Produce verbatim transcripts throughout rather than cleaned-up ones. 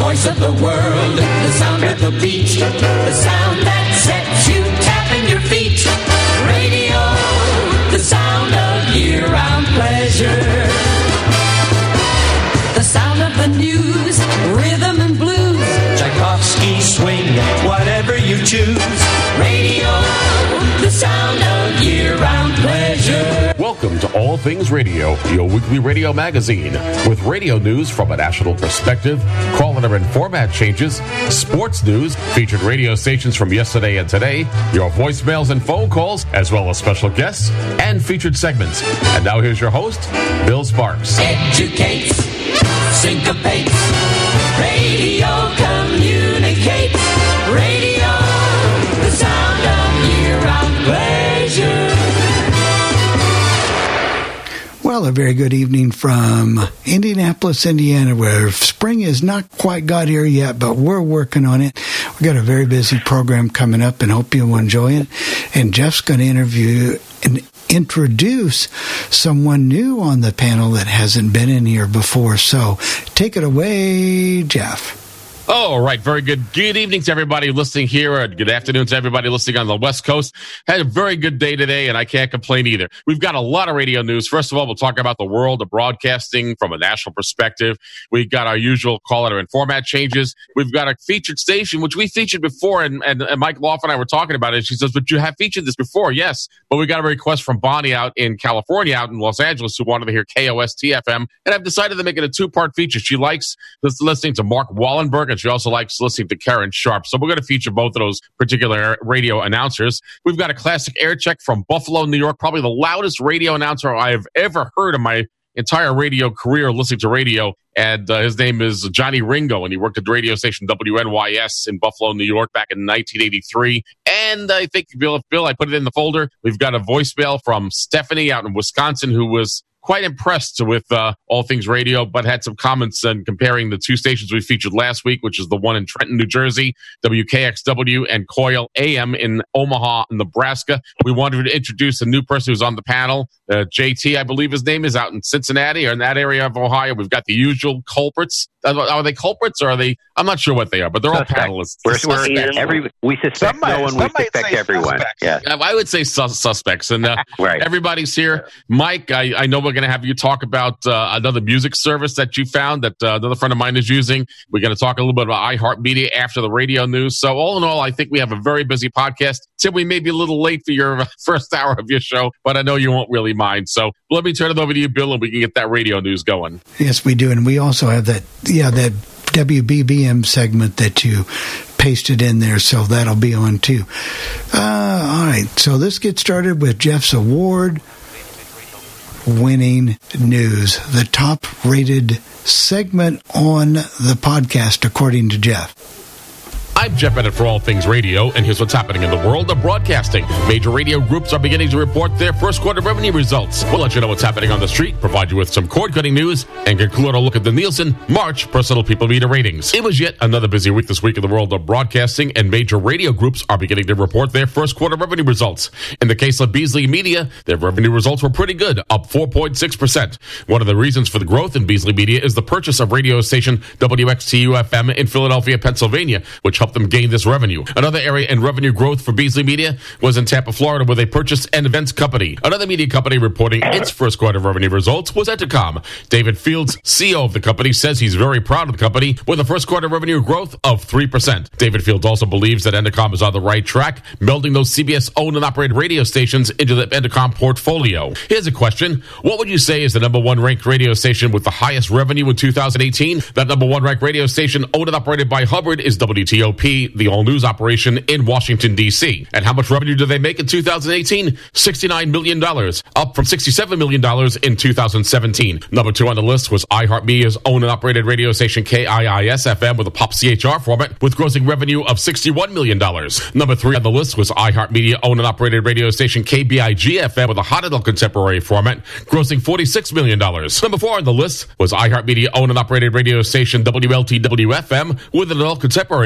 voice of the world, the sound of the beach, the sound that sets you tapping your feet. Radio, the sound of year-round pleasure. The sound of the news, rhythm and blues. Tchaikovsky, swing, whatever you choose. Radio, the sound of year-round pleasure. Welcome to All Things Radio, your weekly radio magazine, with radio news from a national perspective, caller and format changes, sports news, featured radio stations from yesterday and today, your voicemails and phone calls, as well as special guests and featured segments. And now here's your host, Bill Sparks. Educates, syncopates, radio communicates, radio, the sound of year-round pleasure. Well, a very good evening from Indianapolis, Indiana, where spring has not quite got here yet, but we're working on it. We've got a very busy program coming up and hope you'll enjoy it. And Jeff's going to interview and introduce someone new on the panel that hasn't been in here before. So take it away, Jeff. All right, very good. Good evening to everybody listening here, and good afternoon to everybody listening on the West Coast. Had a very good day today, and I can't complain either. We've got a lot of radio news. First of all, we'll talk about the world of broadcasting from a national perspective. We've got our usual caller and format changes. We've got a featured station, which we featured before, and, and, and Mike Loff and I were talking about it. She says, but you have featured this before. Yes, but we got a request from Bonnie out in California, out in Los Angeles, who wanted to hear K O S T F M, and I've decided to make it a two-part feature. She likes listening to Mark Wallenberg, and she also likes listening to Karen Sharp. So we're going to feature both of those particular radio announcers. We've got a classic air check from Buffalo, New York, probably the loudest radio announcer I have ever heard in my entire radio career listening to radio. And uh, his name is Johnny Ringo, and he worked at the radio station W N Y S in Buffalo, New York back in nineteen eighty-three. And I think, Bill, if Bill, I put it in the folder. We've got a voicemail from Stephanie out in Wisconsin, who was quite impressed with uh, All Things Radio, but had some comments on comparing the two stations we featured last week, which is the one in Trenton, New Jersey, W K X W, and Coil A M in Omaha, Nebraska. We wanted to introduce a new person who's on the panel. Uh, J T, I believe his name is, out in Cincinnati or in that area of Ohio. We've got the usual culprits. Are, are they culprits or are they? I'm not sure what they are, but they're suspect. all panelists. We're, we're every, we suspect might, no one, we suspect everyone. Yeah. I would say sus- suspects. And uh, right. Everybody's here. Mike, I, I know we're going to have you talk about uh, another music service that you found that uh, another friend of mine is using. We're going to talk a little bit about iHeartMedia after the radio news. So all in all, I think we have a very busy podcast. Tim, we may be a little late for your first hour of your show, but I know you won't really mind. So let me turn it over to you, Bill, and we can get that radio news going. Yes, we do. And we also have that, yeah, that W B B M segment that you pasted in there, so that'll be on too. Uh, all right, so let's get started with Jeff's award winning news, the top rated segment on the podcast, according to Jeff. I'm Jeff Bennett for All Things Radio, and here's what's happening in the world of broadcasting. Major radio groups are beginning to report their first quarter revenue results. We'll let you know what's happening on the street, provide you with some cord-cutting news, and conclude our look at the Nielsen March Personal People Meter ratings. It was yet another busy week this week in the world of broadcasting, and major radio groups are beginning to report their first quarter revenue results. In the case of Beasley Media, their revenue results were pretty good, up four point six percent. One of the reasons for the growth in Beasley Media is the purchase of radio station W X T U F M in Philadelphia, Pennsylvania, which helped them gain this revenue. Another area in revenue growth for Beasley Media was in Tampa, Florida, where they purchased an events company. Another media company reporting its first quarter revenue results was Entercom. David Fields, C E O of the company, says he's very proud of the company with a first quarter revenue growth of three percent. David Fields also believes that Entercom is on the right track, melding those C B S-owned and operated radio stations into the Entercom portfolio. Here's a question. What would you say is the number one ranked radio station with the highest revenue in two thousand eighteen? That number one ranked radio station owned and operated by Hubbard is W T O P, the all-news operation in Washington, D C. And how much revenue did they make in two thousand eighteen? sixty-nine million dollars, up from sixty-seven million dollars in two thousand seventeen. Number two on the list was iHeartMedia's owned and operated radio station K I I S F M with a pop C H R format with grossing revenue of sixty-one million dollars. Number three on the list was iHeartMedia owned and operated radio station K B I G F M with a hot adult contemporary format, grossing forty-six million dollars. Number four on the list was iHeartMedia owned and operated radio station W L T W F M with an adult contemporary format,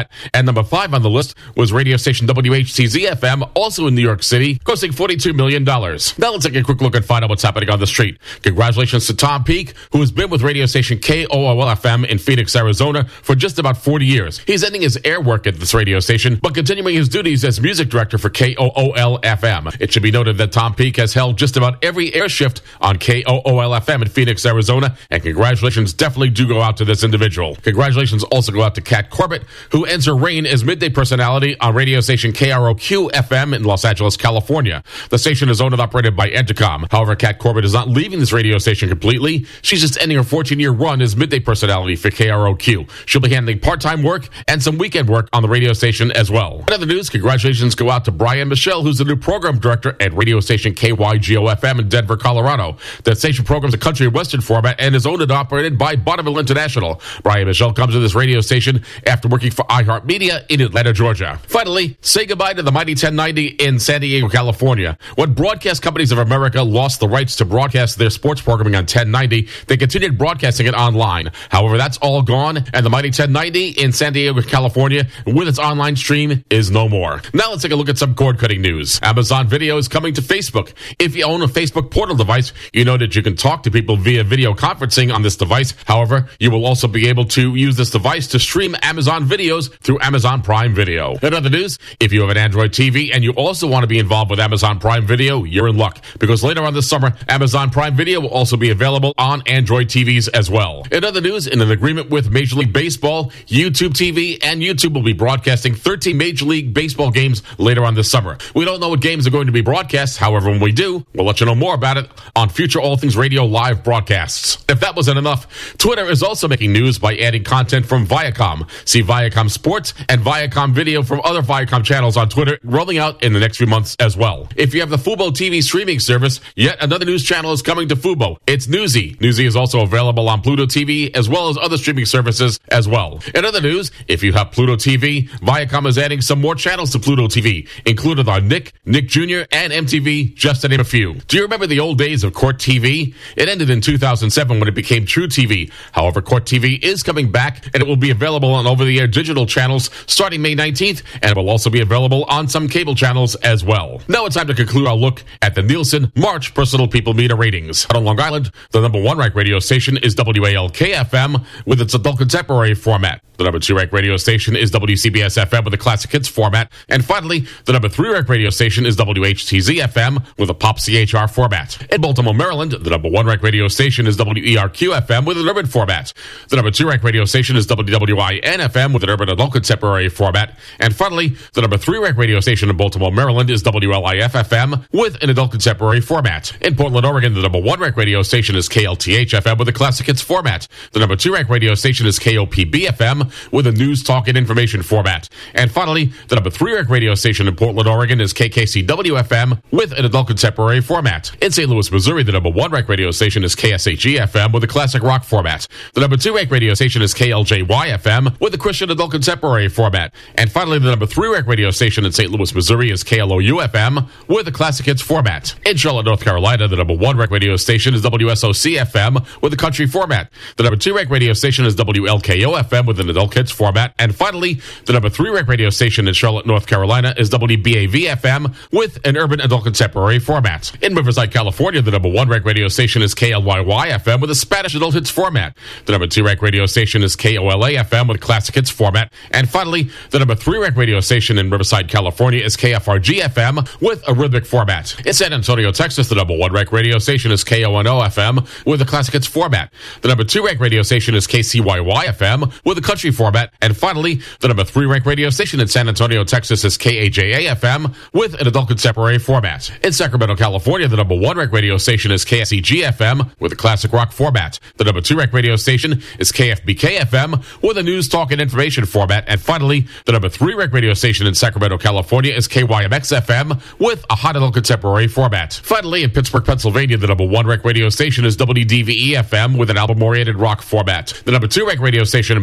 format. And number five on the list was radio station W H T Z F M, also in New York City, costing forty-two million dollars. Now let's take a quick look and find out what's happening on the street. Congratulations to Tom Peake, who has been with radio station K O O L F M in Phoenix, Arizona for just about forty years. He's ending his air work at this radio station, but continuing his duties as music director for K O O L F M. It should be noted that Tom Peake has held just about every air shift on K O O L F M in Phoenix, Arizona, and congratulations definitely do go out to this individual. Congratulations also go out to Kat Corbett, who ends her reign as midday personality on radio station K R O Q F M in Los Angeles, California. The station is owned and operated by Entercom. However, Kat Corbett is not leaving this radio station completely. She's just ending her fourteen-year run as midday personality for K R O Q. She'll be handling part-time work and some weekend work on the radio station as well. In other news, congratulations go out to Brian Michelle, who's the new program director at radio station K Y G O F M in Denver, Colorado. The station programs a country and western format and is owned and operated by Bonneville International. Brian Michelle comes to this radio station after working for iHeartMedia in Atlanta, Georgia. Finally, say goodbye to the Mighty ten ninety in San Diego, California. When Broadcast Companies of America lost the rights to broadcast their sports programming on ten ninety, they continued broadcasting it online. However, that's all gone, and the Mighty ten ninety in San Diego, California, with its online stream, is no more. Now let's take a look at some cord-cutting news. Amazon Video is coming to Facebook. If you own a Facebook Portal device, you know that you can talk to people via video conferencing on this device. However, you will also be able to use this device to stream Amazon videos through Amazon Prime Video. In other news, if you have an Android T V and you also want to be involved with Amazon Prime Video, you're in luck, because later on this summer, Amazon Prime Video will also be available on Android T Vs as well. In other news, in an agreement with Major League Baseball, YouTube T V and YouTube will be broadcasting thirteen Major League Baseball games later on this summer. We don't know what games are going to be broadcast. However, when we do, we'll let you know more about it on future All Things Radio live broadcasts. If that wasn't enough, Twitter is also making news by adding content from Viacom. See Viacom Sports and Viacom Video from other Viacom channels on Twitter rolling out in the next few months as well. If you have the Fubo T V streaming service, yet another news channel is coming to Fubo. It's Newsy. Newsy is also available on Pluto T V as well as other streaming services as well. In other news, if you have Pluto T V, Viacom is adding some more channels to Pluto T V, including our Nick, Nick Junior, and M T V, just to name a few. Do you remember the old days of Court T V? It ended in two thousand seven when it became True T V. However, Court T V is coming back, and it will be available on over-the-air digital channels starting May nineteenth, and it will also be available on some cable channels as well. Now it's time to conclude our look at the Nielsen March Personal People Meter ratings. Out on Long Island, the number one ranked radio station is W A L K F M with its adult contemporary format. The number two ranked radio station is W C B S F M with a classic hits format. And finally, the number three ranked radio station is W H T Z F M with a pop C H R format. In Baltimore, Maryland, the number one ranked radio station is W E R Q F M with an urban format. The number two ranked radio station is W W I N F M with an urban adult contemporary format. And finally, the number three ranked radio station in Baltimore, Maryland is W L I F F M with an adult contemporary format. In Portland, Oregon, the number one ranked radio station is K L T H F M with a classic hits format. The number two ranked radio station is K O P B F M with a news, talk, and information format. And finally, the number three ranked radio station in Portland, Oregon is K K C W F M with an adult contemporary format. In Saint Louis, Missouri, the number one ranked radio station is K S H E F M with a classic rock format. The number two ranked radio station is K L J Y F M with a Christian adult contemporary format. And finally, the number three ranked radio station in Saint Louis, Missouri is K L O U F M with a classic hits format. In Charlotte, North Carolina, the number one ranked radio station is W S O C F M with a country format. The number two ranked radio station is W L K O F M with an adult hits format. And finally, the number three ranked radio station in Charlotte, North Carolina is W B A V F M with an urban adult contemporary format. In Riverside, California, the number one ranked radio station is K L Y Y F M with a Spanish adult hits format. The number two ranked radio station is K O L A F M with a classic hits format. And finally, the number three ranked radio station in Riverside, California is K F R G F M with a rhythmic format. In San Antonio, Texas, the number one ranked radio station is K O N O F M with a classic hits format. The number two ranked radio station is K C Y Y F M with a country format. And finally, the number three ranked radio station in San Antonio, Texas is K A J A F M with an adult contemporary format. In Sacramento, California, the number one ranked radio station is K S E G F M with a classic rock format. The number two ranked radio station is K F B K F M with a news, talk, and information format. And finally, the number three ranked radio station in Sacramento, California is K Y M X F M with a hot adult contemporary format. Finally, in Pittsburgh, Pennsylvania, the number one ranked radio station is W D V E F M with an album-oriented rock format. The number two ranked radio station in Pittsburgh,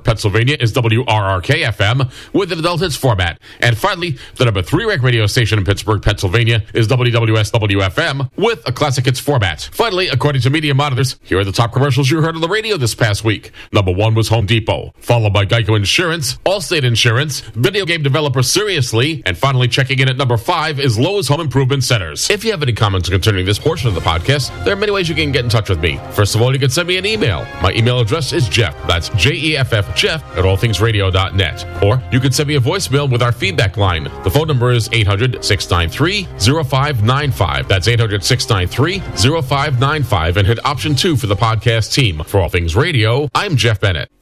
Pennsylvania is W R R K F M with an adult hits format. And finally, the number three ranked radio station in Pittsburgh, Pennsylvania is W W S W F M with a classic hits format. Finally, according to Media Monitors, here are the top commercials you heard on the radio this past week. Number one was Home Depot, followed by Geico Insurance, Allstate Insurance, video game developer Seriously, and finally checking in at number five is Lowe's Home Improvement Centers. If you have any comments concerning this portion of the podcast, there are many ways you can get in touch with me. First of all, you can send me an email. My email address is Jeff, that's J E F F, Jeff, at all things radio dot net. Or you can send me a voicemail with our feedback line. The phone number is eight hundred, six nine three, zero five nine five. That's eight hundred, six nine three, zero five nine five, and hit option two for the podcast team. For All Things Radio, I'm Jeff Bennett.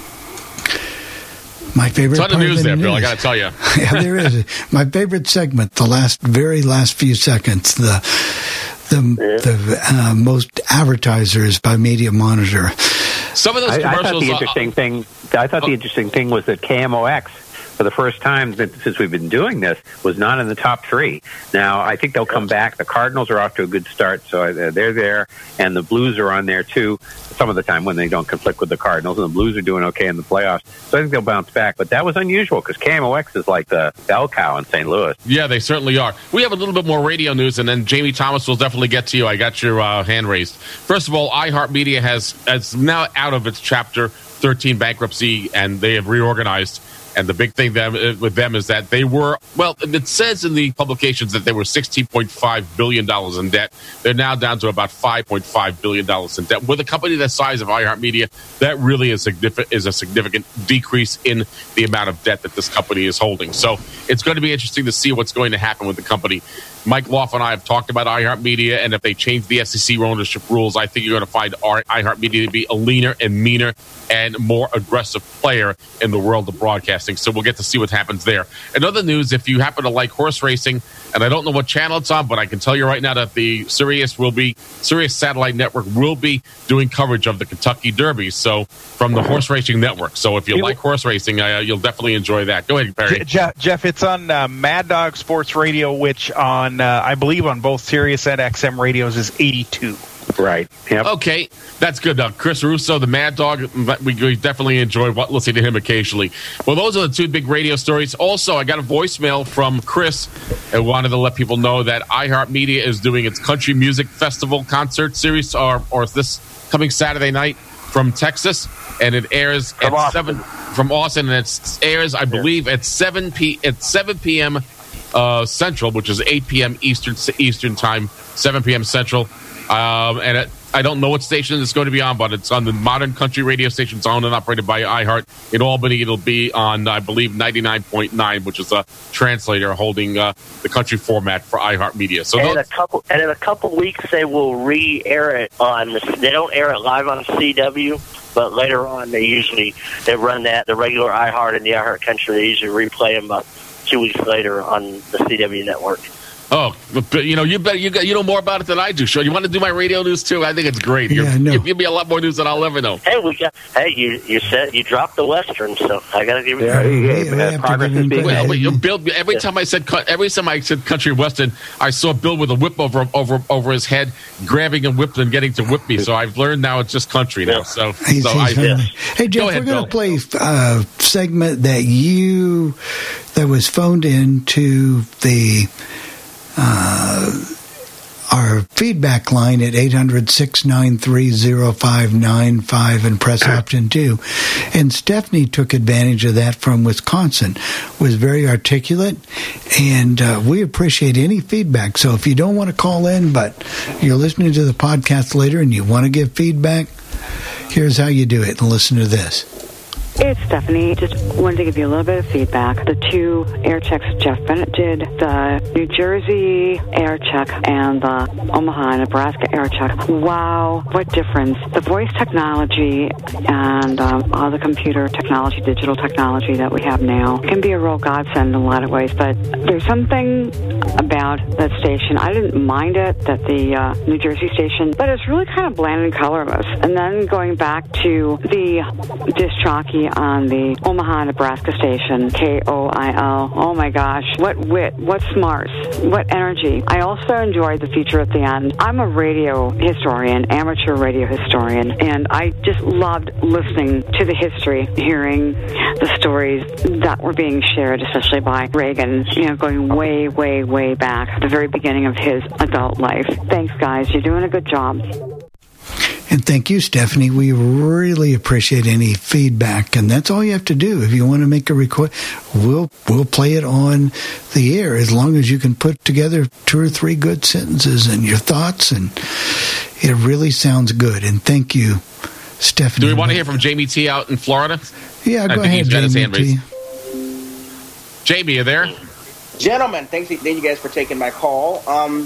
My favorite ton of part news of the there, news. Bill. I got to tell you. Yeah, there is. My favorite segment, the last, very last few seconds, the the the uh, most advertisers by Media Monitor. Some of those I, commercials. I thought the are, interesting thing. I thought the interesting thing was that K M O X, for the first time since we've been doing this, was not in the top three. Now, I think they'll come back. The Cardinals are off to a good start, so they're there, and the Blues are on there, too, some of the time when they don't conflict with the Cardinals, and the Blues are doing okay in the playoffs. So I think they'll bounce back. But that was unusual, because K M O X is like the bell cow in Saint Louis. Yeah, they certainly are. We have a little bit more radio news, and then Jamie Thomas will definitely get to you. I got your uh, hand raised. First of all, iHeartMedia has, has now out of its Chapter thirteen bankruptcy, and they have reorganized. And the big thing them, with them is that they were, well, it says in the publications that they were sixteen point five billion dollars in debt. They're now down to about five point five billion dollars in debt. With a company the size of iHeartMedia, that really is, significant, is a significant decrease in the amount of debt that this company is holding. So it's going to be interesting to see what's going to happen with the company. Mike Loff and I have talked about iHeartMedia, and if they change the S E C ownership rules, I think you're going to find iHeartMedia to be a leaner and meaner and more aggressive player in the world of broadcasting. So we'll get to see what happens there. In other news, if you happen to like horse racing, and I don't know what channel it's on, but I can tell you right now that the Sirius will be Sirius Satellite Network will be doing coverage of the Kentucky Derby. So from the Horse Racing Network. So if you like horse racing, uh, you'll definitely enjoy that. Go ahead, Perry. Jeff, Jeff it's on uh, Mad Dog Sports Radio, which on uh, I believe on both Sirius and X M radios is eighty-two. Right. Yep. Okay, that's good. Uh, Chris Russo, the Mad Dog, we, we definitely enjoy listening to him occasionally. Well, those are the two big radio stories. Also, I got a voicemail from Chris and wanted to let people know that iHeartMedia is doing its Country Music Festival concert series, or, or this coming Saturday night from Texas, and it airs from at Austin. seven from Austin, and it airs, I believe, at seven p at seven p.m. Uh, Central, which is eight p.m. Eastern Eastern time, seven p.m. Central. Um, and it, I don't know what station it's going to be on, but it's on the Modern Country radio station. It's owned and operated by iHeart. In Albany, it'll be on, I believe, ninety-nine point nine, which is a translator holding uh, the country format for iHeartMedia. So and those, in a couple and in a couple weeks, they will re-air it on. The, they don't air it live on C W, but later on, they usually they run that the regular iHeart and the iHeart Country. They usually replay them about two weeks later on the C W network. Oh, but, you know, you bet you got you know more about it than I do. Sure, you want to do my radio news too? I think it's great. You're, Yeah, no. You give me a lot more news than I'll ever know. Hey, we got. Hey, you you said you dropped the Western, so I got to give you. Yeah, we yeah, have uh, to progress give is him being credit. Well, made. you Bill, every time I said every time I said country western, I saw Bill with a whip over over over his head, grabbing a whip and getting to whip me. So I've learned now it's just country now. So, He's, so he's I, friendly. Hey, Jeff, Go ahead, we're going to Bill. play a uh, segment that you that was phoned in to the uh, our feedback line at eight hundred, six nine three, zero five nine five and press option two. And Stephanie took advantage of that from Wisconsin, was very articulate, and uh, we appreciate any feedback. So if you don't want to call in, but you're listening to the podcast later and you want to give feedback, here's how you do it, and listen to this. It's Stephanie. Just wanted to give you a little bit of feedback. The two air checks Jeff Bennett did, the New Jersey air check and the Omaha, Nebraska air check. Wow, what difference. The voice technology and um, all the computer technology, digital technology that we have now can be a real godsend in a lot of ways, but there's something about that station. I didn't mind it, that the uh, New Jersey station, but it's really kind of bland and colorless. And then going back to the disc jockey on the Omaha, Nebraska station, K O I L. Oh my gosh, what wit, what smarts, what energy. I also enjoyed the feature at the end. I'm a radio historian, amateur radio historian, and I just loved listening to the history, hearing the stories that were being shared, especially by Reagan, you know, going way, way, way back, the very beginning of his adult life. Thanks, guys. You're doing a good job. And thank you, Stephanie. We really appreciate any feedback, and that's all you have to do. If you want to make a request, we'll we'll play it on the air as long as you can put together two or three good sentences and your thoughts, and it really sounds good. And thank you, Stephanie. Do we want to hear from Jamie T out in Florida? Yeah, I go think ahead, he's got his Jamie hand T. raised. Jamie, you there? Gentlemen, thanks, thank you guys for taking my call. Um,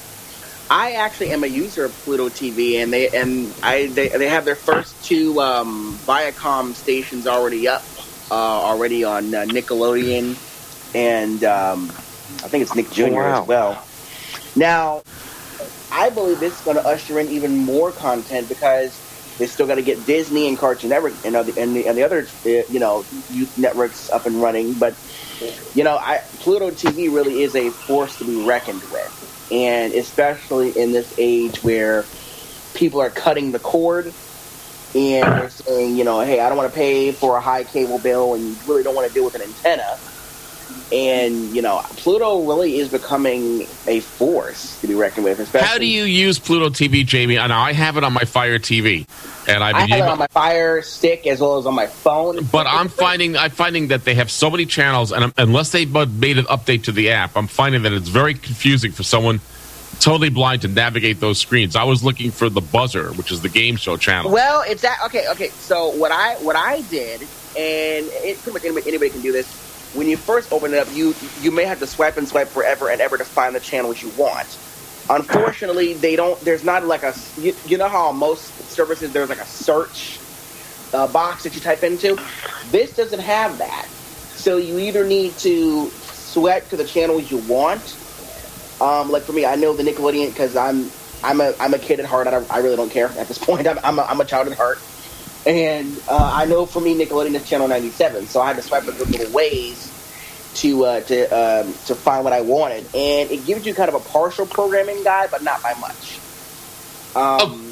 I actually am a user of Pluto T V, and they and I they, they have their first two um, Viacom stations already up, uh, already on uh, Nickelodeon, and um, I think it's Nick Junior Wow. as well. Now, I believe this is going to usher in even more content because they still got to get Disney and Cartoon Network and, other, and, the, and the other uh, you know youth networks up and running, but you know I, Pluto T V really is a force to be reckoned with. And especially in this age where people are cutting the cord and they're saying, you know, hey, I don't want to pay for a high cable bill and you really don't want to deal with an antenna. And, you know, Pluto really is becoming a force to be reckoned with. Especially How do you use Pluto T V, Jamie? I know I have it on my Fire T V. And I've I been have it using on my Fire Stick as well as on my phone. But I'm finding I'm finding that they have so many channels, and unless they've made an update to the app, I'm finding that it's very confusing for someone totally blind to navigate those screens. I was looking for the Buzzer, which is the game show channel. Well, it's that okay. Okay, so what I what I did, and it, pretty much anybody, anybody can do this. When you first open it up, you you may have to swipe and swipe forever and ever to find the channels you want. Unfortunately, they don't. There's not like a. You, you know how most services there's like a search uh, box that you type into. This doesn't have that. So you either need to swipe to the channels you want. Um, like for me, I know the Nickelodeon because I'm I'm a I'm a kid at heart. I, don't, I really don't care at this point. I'm I'm a, I'm a child at heart, and uh, I know for me Nickelodeon is channel ninety-seven. So I had to swipe a little ways to uh, to um, to find what I wanted, and it gives you kind of a partial programming guide, but not by much. Um,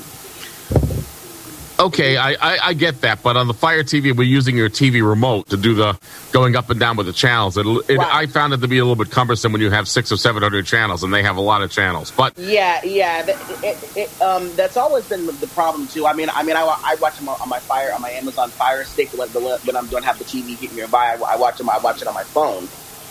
Okay, I, I, I get that, but on the Fire T V, we're using your T V remote to do the going up and down with the channels. It, it, Right. I found it to be a little bit cumbersome when you have six or seven hundred channels, and they have a lot of channels. But Yeah, yeah. It, it, it, um, that's always been the problem too. I mean, I mean, I, I watch them on my Fire on my Amazon Fire Stick when, when I don't have the T V hitting nearby. I, I watch them. I watch it on my phone.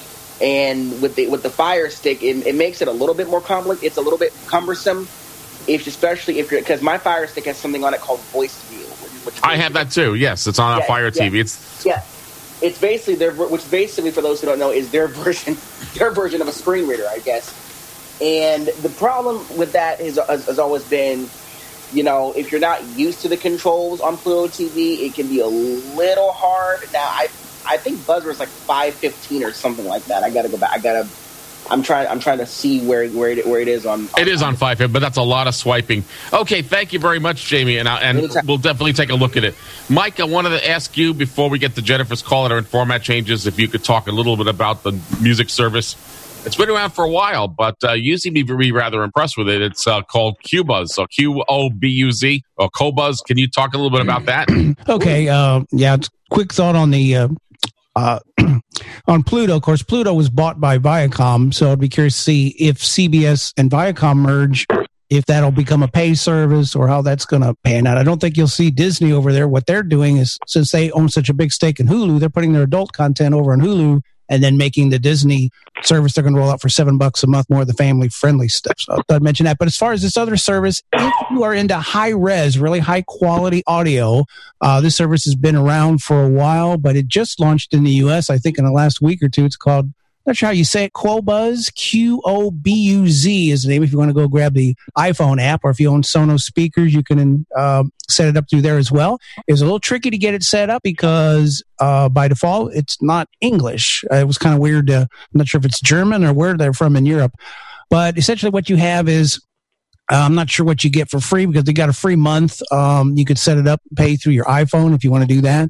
And with the with the Fire Stick, it, it makes it a little bit more complex. It's a little bit cumbersome, if especially if you're because my Fire Stick has something on it called Voice View. Which, which I have that too. Yes, it's on Yeah, our Fire yeah. T V. It's Yeah, it's basically their, which basically for those who don't know is their version, their version of a screen reader, I guess. And the problem with that is, has, has always been, you know, if you're not used to the controls on Pluto T V, it can be a little hard. Now, I I think Buzzer is like five fifteen or something like that. I gotta go back. I gotta. I'm trying. I'm trying to see where where it, where it is on. on it is on five, but that's a lot of swiping. Okay, thank you very much, Jamie, and I, and Anytime. we'll definitely take a look at it. Mike, I wanted to ask you before we get to Jennifer's call and format changes, if you could talk a little bit about the music service. It's been around for a while, but uh, you seem to be rather impressed with it. It's uh, called Qbuzz, so Q O B U Z, or Qobuzz. Can you talk a little bit about that? Okay, uh, yeah, it's quick thought on the uh, uh, on Pluto. Of course, Pluto was bought by Viacom, so I'd be curious to see if C B S and Viacom merge, if that'll become a pay service or how that's going to pan out. I don't think you'll see Disney over there. What they're doing is, since they own such a big stake in Hulu, they're putting their adult content over on Hulu and then making the Disney service they're going to roll out for seven bucks a month, more of the family-friendly stuff. So I thought I'd mention that. But as far as this other service, if you are into high-res, really high-quality audio, uh, this service has been around for a while, but it just launched in the U S, I think, in the last week or two. It's called, not sure how you say it, Qobuzz, Q O B U Z is the name. If you want to go grab the iPhone app, or if you own Sonos speakers, you can uh, set it up through there as well. It's a little tricky to get it set up because uh, by default, it's not English. Uh, it was kind of weird. To, I'm not sure if it's German or where they're from in Europe. But essentially what you have is, uh, I'm not sure what you get for free because they got a free month. Um, you could set it up, pay through your iPhone if you want to do that.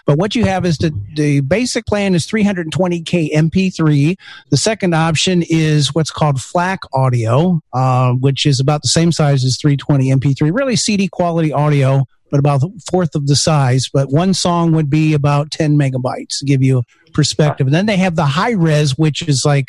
But what you have is the, the basic plan is three hundred twenty K M P three. The second option is what's called FLAC audio, uh, which is about the same size as three twenty M P three. Really C D quality audio, but about a fourth of the size. But one song would be about ten megabytes to give you a perspective. And then they have the high res, which is like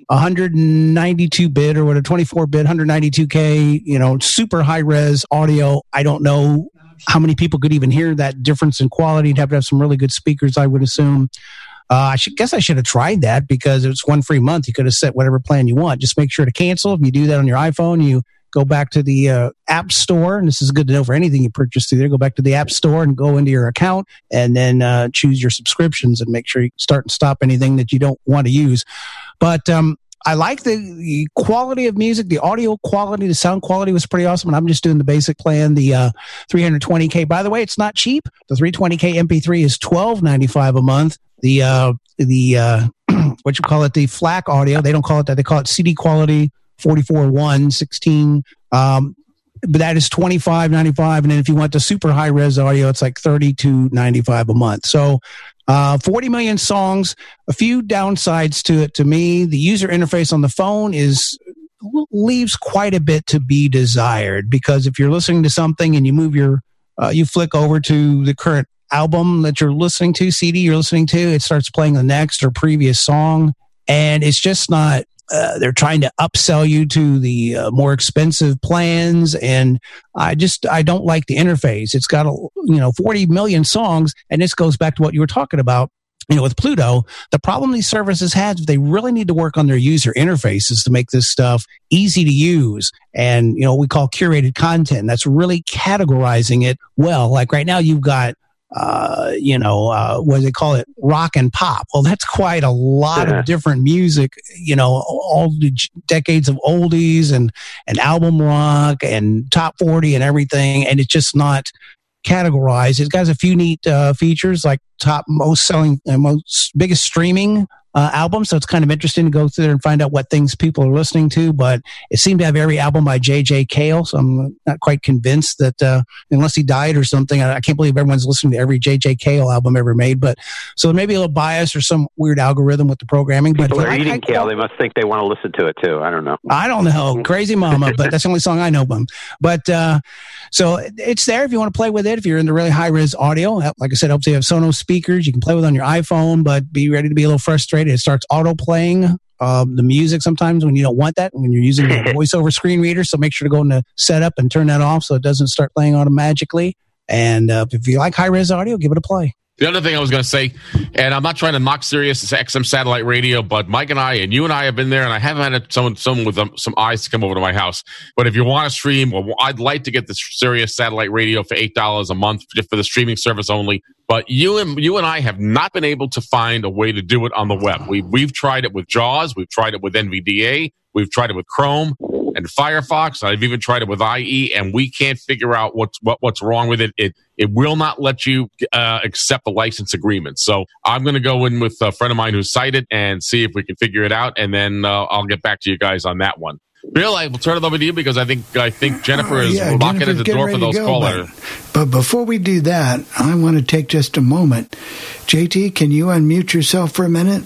one ninety-two bit or what, a twenty-four bit, one ninety-two K, you know, super high res audio. I don't know how many people could even hear that difference in quality. You'd have to have some really good speakers, I would assume. Uh, I should, guess I should have tried that because it's one free month. You could have set whatever plan you want. Just make sure to cancel. If you do that on your iPhone, you go back to the uh, App Store, and this is good to know for anything you purchase through there. Go back to the App Store and go into your account, and then uh, choose your subscriptions and make sure you start and stop anything that you don't want to use. But um, I like the, the quality of music, the audio quality, the sound quality was pretty awesome. And I'm just doing the basic plan, the uh, three hundred twenty K. By the way, it's not cheap. The three twenty K M P three is twelve ninety-five a month. The uh, the uh, what you call it, the FLAC audio, they don't call it that. They call it C D quality forty-four one sixteen. Um, but that is twenty-five ninety-five. And then if you want the super high res audio, it's like thirty-two ninety-five a month. So Uh, forty million songs, a few downsides to it. To me, the user interface on the phone is leaves quite a bit to be desired, because if you're listening to something and you move your, uh, you flick over to the current album that you're listening to, C D you're listening to, it starts playing the next or previous song. And it's just not, Uh, they're trying to upsell you to the uh, more expensive plans, and I just I don't like the interface. It's got a, you know forty million songs, and this goes back to what you were talking about. You know, with Pluto, the problem these services have is they really need to work on their user interfaces to make this stuff easy to use, and you know we call curated content. That's really categorizing it well. Like right now, you've got. Uh, you know, uh, what do they call it? Rock and pop. Well, that's quite a lot yeah. of different music, you know, all the decades of oldies and, and album rock and top forty and everything. And it's just not categorized. It's got a few neat, uh, features like top most selling, uh, most biggest streaming, uh, album. So it's kind of interesting to go through there and find out what things people are listening to, but it seemed to have every album by J J Cale. So I'm not quite convinced that, uh, unless he died or something, I, I can't believe everyone's listening to every J J Cale album ever made, but so maybe a little bias or some weird algorithm with the programming. But people are eating Cale. They must think they want to listen to it too. I don't know. I don't know. Crazy Mama, but that's the only song I know of them. But, uh, so it's there if you want to play with it. If you're into really high res audio, like I said, hopefully you have Sonos speakers. You can play with on your iPhone, but be ready to be a little frustrated. It starts auto playing um, the music sometimes when you don't want that, when you're using a voiceover screen reader. So make sure to go into setup and turn that off so it doesn't start playing automatically. And uh, if you like high res audio, give it a play. The other thing I was going to say, and I'm not trying to mock Sirius X M satellite radio, but Mike and I, and you and I have been there, and I haven't had someone, someone with um, some eyes to come over to my house. But if you want to stream, well, I'd like to get the Sirius satellite radio for eight dollars a month just for the streaming service only. But you and you and I have not been able to find a way to do it on the web. We, we've tried it with JAWS. We've tried it with N V D A. We've tried it with Chrome and Firefox. I've even tried it with I E, and we can't figure out what's what, what's wrong with it. It it will not let you uh, accept the license agreement. So I'm going to go in with a friend of mine who's cited and see if we can figure it out, and then uh, I'll get back to you guys on that one. Bill, I will turn it over to you because I think I think Jennifer is yeah, knocking Jennifer's at the door for those go, callers. But, but before we do that, I want to take just a moment. J T, can you unmute yourself for a minute?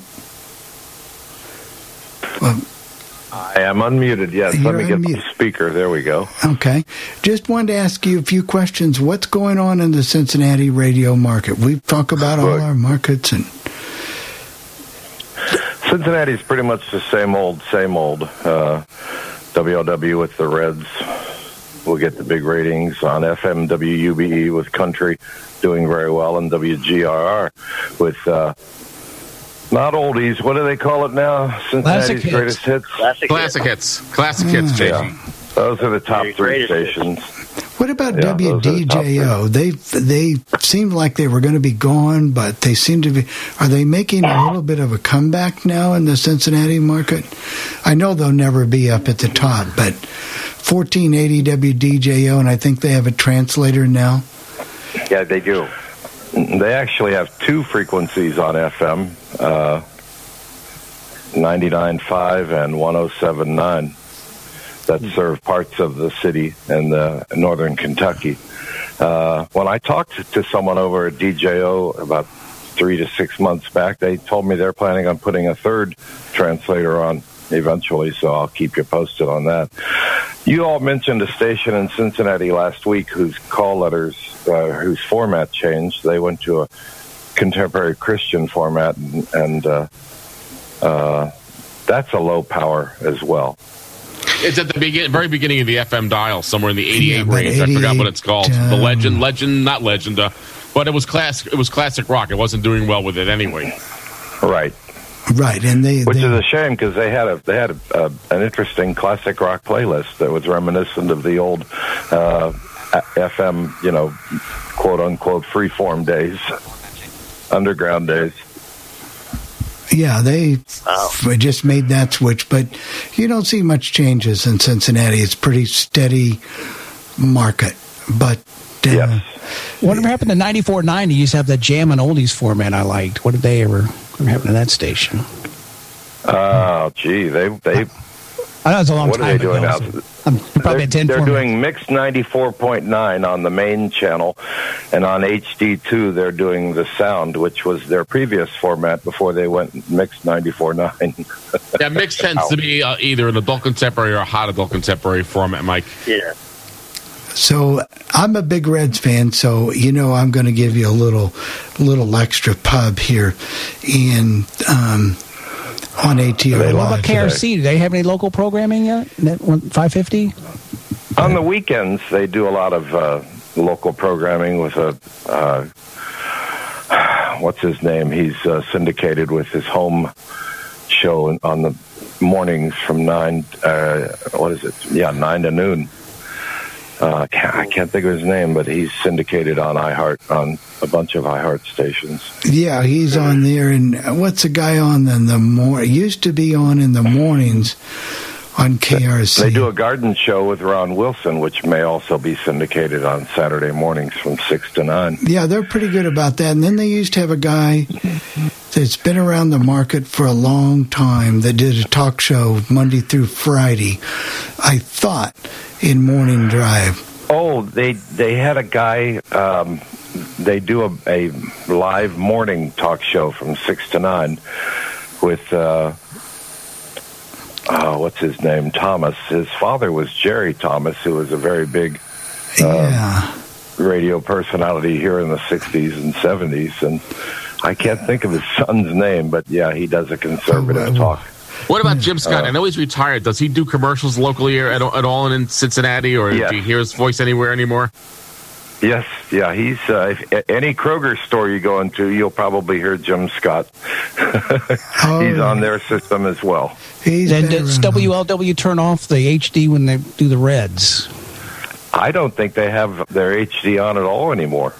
Well, I am unmuted, yes. Let me unmuted. Get the speaker. There we go. Okay. Just wanted to ask you a few questions. What's going on in the Cincinnati radio market? We've talked about all our markets. And Cincinnati's pretty much the same old, same old. Uh, W O W with the Reds will get the big ratings. On F M, W U B E with country doing very well, and W G R R with... Uh, Not oldies. What do they call it now? Cincinnati's Classic greatest hits. hits. Classic, Classic hits. hits. Classic hits, J G. Yeah. Those are the top three stations. What about yeah, W D J O? The they they seemed like they were going to be gone, but they seem to be. Are they making a little bit of a comeback now in the Cincinnati market? I know they'll never be up at the top, but fourteen eighty W D J O, and I think they have a translator now. Yeah, they do. They actually have two frequencies on F M, uh, ninety-nine point five and one oh seven point nine, that serve parts of the city and uh, northern Kentucky. Uh, when I talked to, to someone over at D J O about three to six months back, they told me they're planning on putting a third translator on eventually, so I'll keep you posted on that. You all mentioned a station in Cincinnati last week whose call letters, uh, whose format changed. They went to a contemporary Christian format, and, and uh, uh, that's a low power as well. It's at the begin- very beginning of the F M dial, somewhere in the eighty-eight Yeah, range. I forgot what it's called. um, the Legend, Legend, not Legend, uh, but it was class. It was classic rock. It wasn't doing well with it anyway. Right. Right, and they which they, is a shame because they had a they had a, a, an interesting classic rock playlist that was reminiscent of the old uh, F M, you know, quote unquote freeform days, underground days. Yeah, they Oh. just made that switch, but you don't see much changes in Cincinnati. It's pretty steady market, but uh, Yes. Whatever happened to ninety-four point nine? You used to have that jam and oldies format I liked. What did they ever, whatever happened to that station? Oh, gee, they they. I know it's a long What are time they doing ago, now? so I'm probably They're, at ten they're format. doing mixed ninety-four point nine on the main channel, and on H D two they're doing the sound, which was their previous format before they went mixed ninety-four point nine. Yeah, mix tends to be uh, either an adult contemporary or a hot adult contemporary format, Mike. Yeah. So I'm a big Reds fan, so you know I'm going to give you a little little extra pub here in um, on A T R They Live. What about K R C? Do they have any local programming yet? Net five fifty? On the weekends, they do a lot of uh, local programming with a, uh, what's his name? He's uh, syndicated with his home show on the mornings from nine, uh, what is it? Yeah, nine to noon. Uh, I can't, I can't think of his name, but he's syndicated on iHeart, on a bunch of iHeart stations. Yeah, he's on there, and what's the guy on in the morning? Used to be on in the mornings on K R C. They do a garden show with Ron Wilson, which may also be syndicated on Saturday mornings from six to nine. Yeah, they're pretty good about that. And then they used to have a guy that's been around the market for a long time that did a talk show Monday through Friday, I thought, in Morning Drive. Oh, they they had a guy. Um, they do a, a live morning talk show from six to nine with uh, oh, what's his name? Thomas. His father was Jerry Thomas, who was a very big uh, Yeah. radio personality here in the sixties and seventies, and I can't think of his son's name, but yeah, he does a conservative Oh, uh, talk. What about Jim Scott? Uh, I know he's retired. Does he do commercials locally or at, at all in Cincinnati, or Yes. do you hear his voice anywhere anymore? Yes, yeah, he's uh, if, any Kroger store you go into, you'll probably hear Jim Scott. Oh, He's on their system as well. He's Then been does around. W L W turn off the H D when they do the Reds? I don't think they have their H D on at all anymore.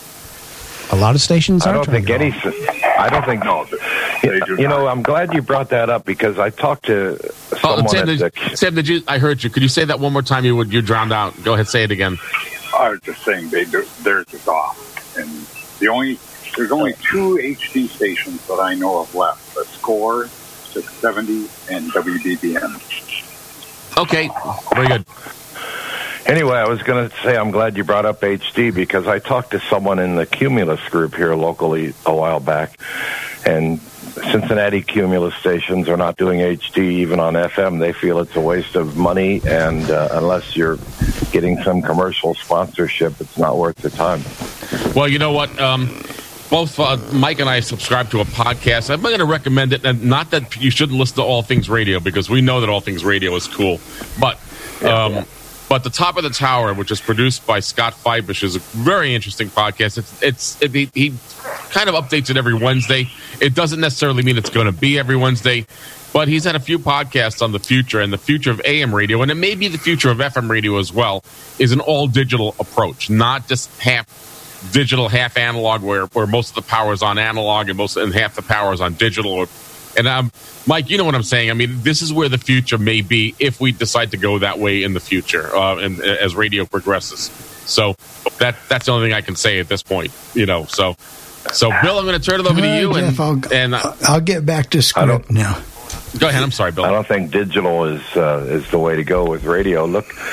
A lot of stations I are don't turning think it any. off. I don't think. No, they do You not. know, I'm glad you brought that up because I talked to Oh, someone Sam, at did, the. Sam, did you? I heard you. Could you say that one more time? You would. You drowned out. Go ahead, say it again. I was just saying they do, theirs is off, and the only there's only two H D stations that I know of left: the Score, six seventy, and W B B M. Okay, very good. Anyway, I was going to say I'm glad you brought up H D because I talked to someone in the Cumulus group here locally a while back, and Cincinnati Cumulus stations are not doing H D even on F M. They feel it's a waste of money, and uh, unless you're getting some commercial sponsorship, it's not worth the time. Well, you know what? Um, both uh, Mike and I subscribe to a podcast. I'm going to recommend it, and not that you shouldn't listen to All Things Radio because we know that All Things Radio is cool, but. Um, But the Top of the Tower, which is produced by Scott Fibish, is a very interesting podcast. It's, it's it, he, he kind of updates it every Wednesday. It doesn't necessarily mean it's going to be every Wednesday, but he's had a few podcasts on the future, and the future of A M radio, and it may be the future of F M radio as well, is an all-digital approach, not just half digital, half analog, where, where most of the power is on analog and most and half the power is on digital. And um, Mike, you know what I'm saying. I mean, this is where the future may be if we decide to go that way in the future, uh, and as radio progresses. So that that's the only thing I can say at this point. You know, so so Bill, I'm going to turn it over All to right, you, Jeff, and I'll, and uh, I'll get back to script now. Go ahead. I'm sorry, Bill. I don't think digital is uh, is the way to go with radio. Look,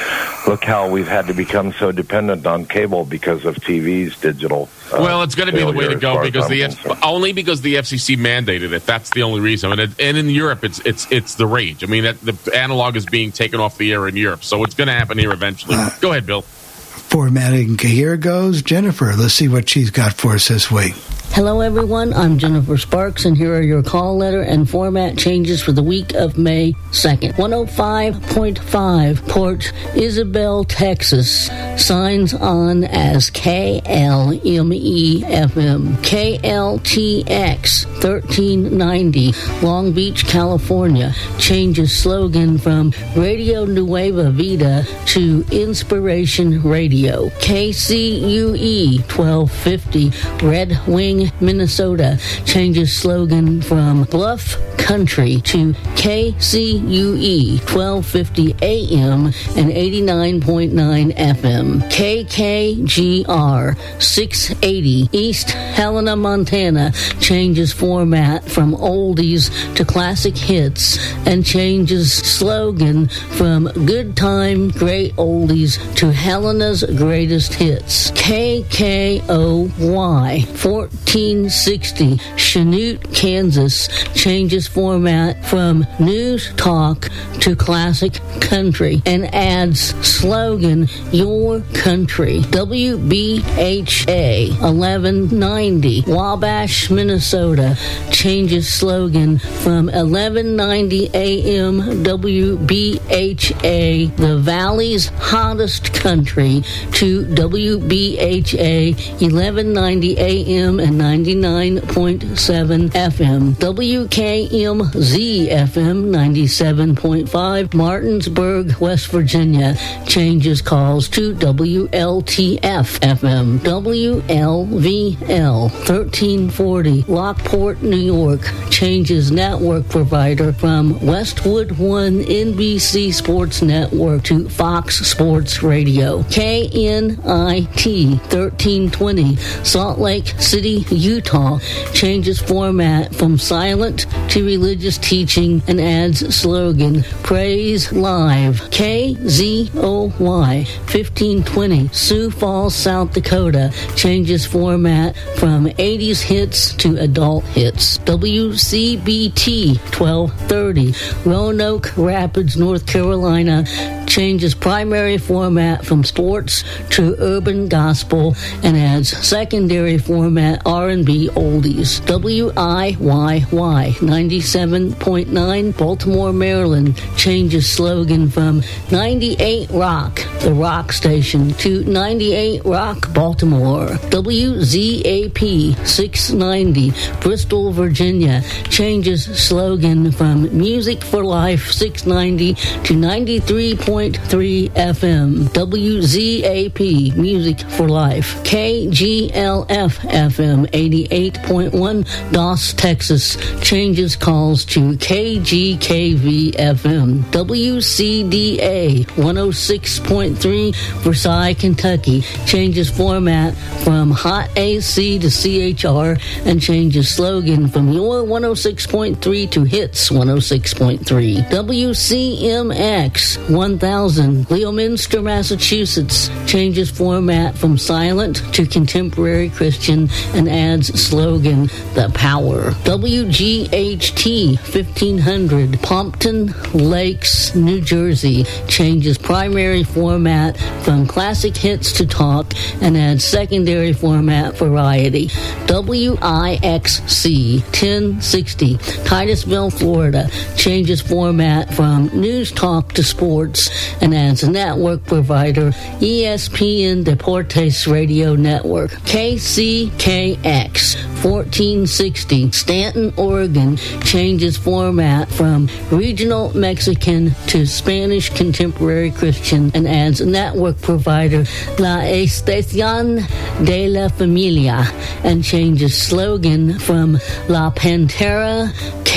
look how we've had to become so dependent on cable because of T V's digital. Uh, well, it's going to be the way to go because the F- only because the F C C mandated it. That's the only reason. And, it, and in Europe, it's it's it's the rage. I mean, that, the analog is being taken off the air in Europe, so it's going to happen here eventually. Uh, go ahead, Bill. Formatting here goes Jennifer. Let's see what she's got for us this week. Hello, everyone. I'm Jennifer Sparks, and here are your call letter and format changes for the week of May second. one oh five point five, Port Isabel, Texas. Signs on as K L M E F M. K L T X thirteen ninety, Long Beach, California. Changes slogan from Radio Nueva Vida to Inspiration Radio. K C U E twelve fifty, Red Wing, Minnesota. Changes slogan from Bluff Country to K C U E twelve fifty A M and eighty-nine point nine F M. K K G R six eighty, East Helena, Montana. Changes format from oldies to classic hits and changes slogan from good time, great oldies to Helena's greatest hits. K K O Y fourteen sixty, Chanute, Kansas. Changes format from news talk to classic country and adds slogan your country. W B H A eleven ninety, Wabash, Minnesota. Changes slogan from eleven ninety A M W B H A, the Valley's hottest country, to W B H A eleven ninety A M and ninety-nine point seven F M. W K M Z F M ninety-seven point five, Martinsburg, West Virginia. Changes calls to W L T F F M. W L V L thirteen forty, Lockport, New York. Changes network provider from Westwood One N B C Sports Network to Fox Sports Radio. K N I T thirteen twenty, Salt Lake City, Utah. Changes format from silent to religious teaching and adds slogan Praise Live. K Z O Y fifteen twenty, Sioux Falls, South Dakota. Changes format from eighties hits to adult hits. W C B T twelve thirty, Roanoke Rapids, North Carolina. Changes primary format from sports to urban gospel and adds secondary format R and B oldies. W I Y Y ninety-seven point nine, Baltimore, Maryland. Changes slogan from ninety-eight Rock, the rock station, to ninety-eight Rock, Baltimore. W Z A P six ninety, Bristol, Virginia. Changes slogan from Music for Life six ninety to ninety-three point three F M. W Z A P Music for Life. K G L F F M eighty-eight point one, Doss, Texas. Changes calls to K G K V F M. W C D A one oh six point three, Versailles, Kentucky. Changes format from Hot A C to C H R and changes slogan from Your one oh six point three to Hits one oh six point three. W C M X one thousand, Leominster, Massachusetts. Changes format from silent to contemporary Christian and adds slogan The Power. W G H T fifteen hundred, Pompton Lakes, New Jersey. Changes primary format from classic hits to talk and adds secondary format variety. W I X C ten sixty, Titusville, Florida. Changes format from news talk to sports and adds a network provider, E S P N Deportes Radio Network. K C K X fourteen sixty, Stanton, Oregon. Changes format from regional Mexican to Spanish contemporary Christian and adds a network provider, La Estación de la Familia, and changes slogan from La Pantera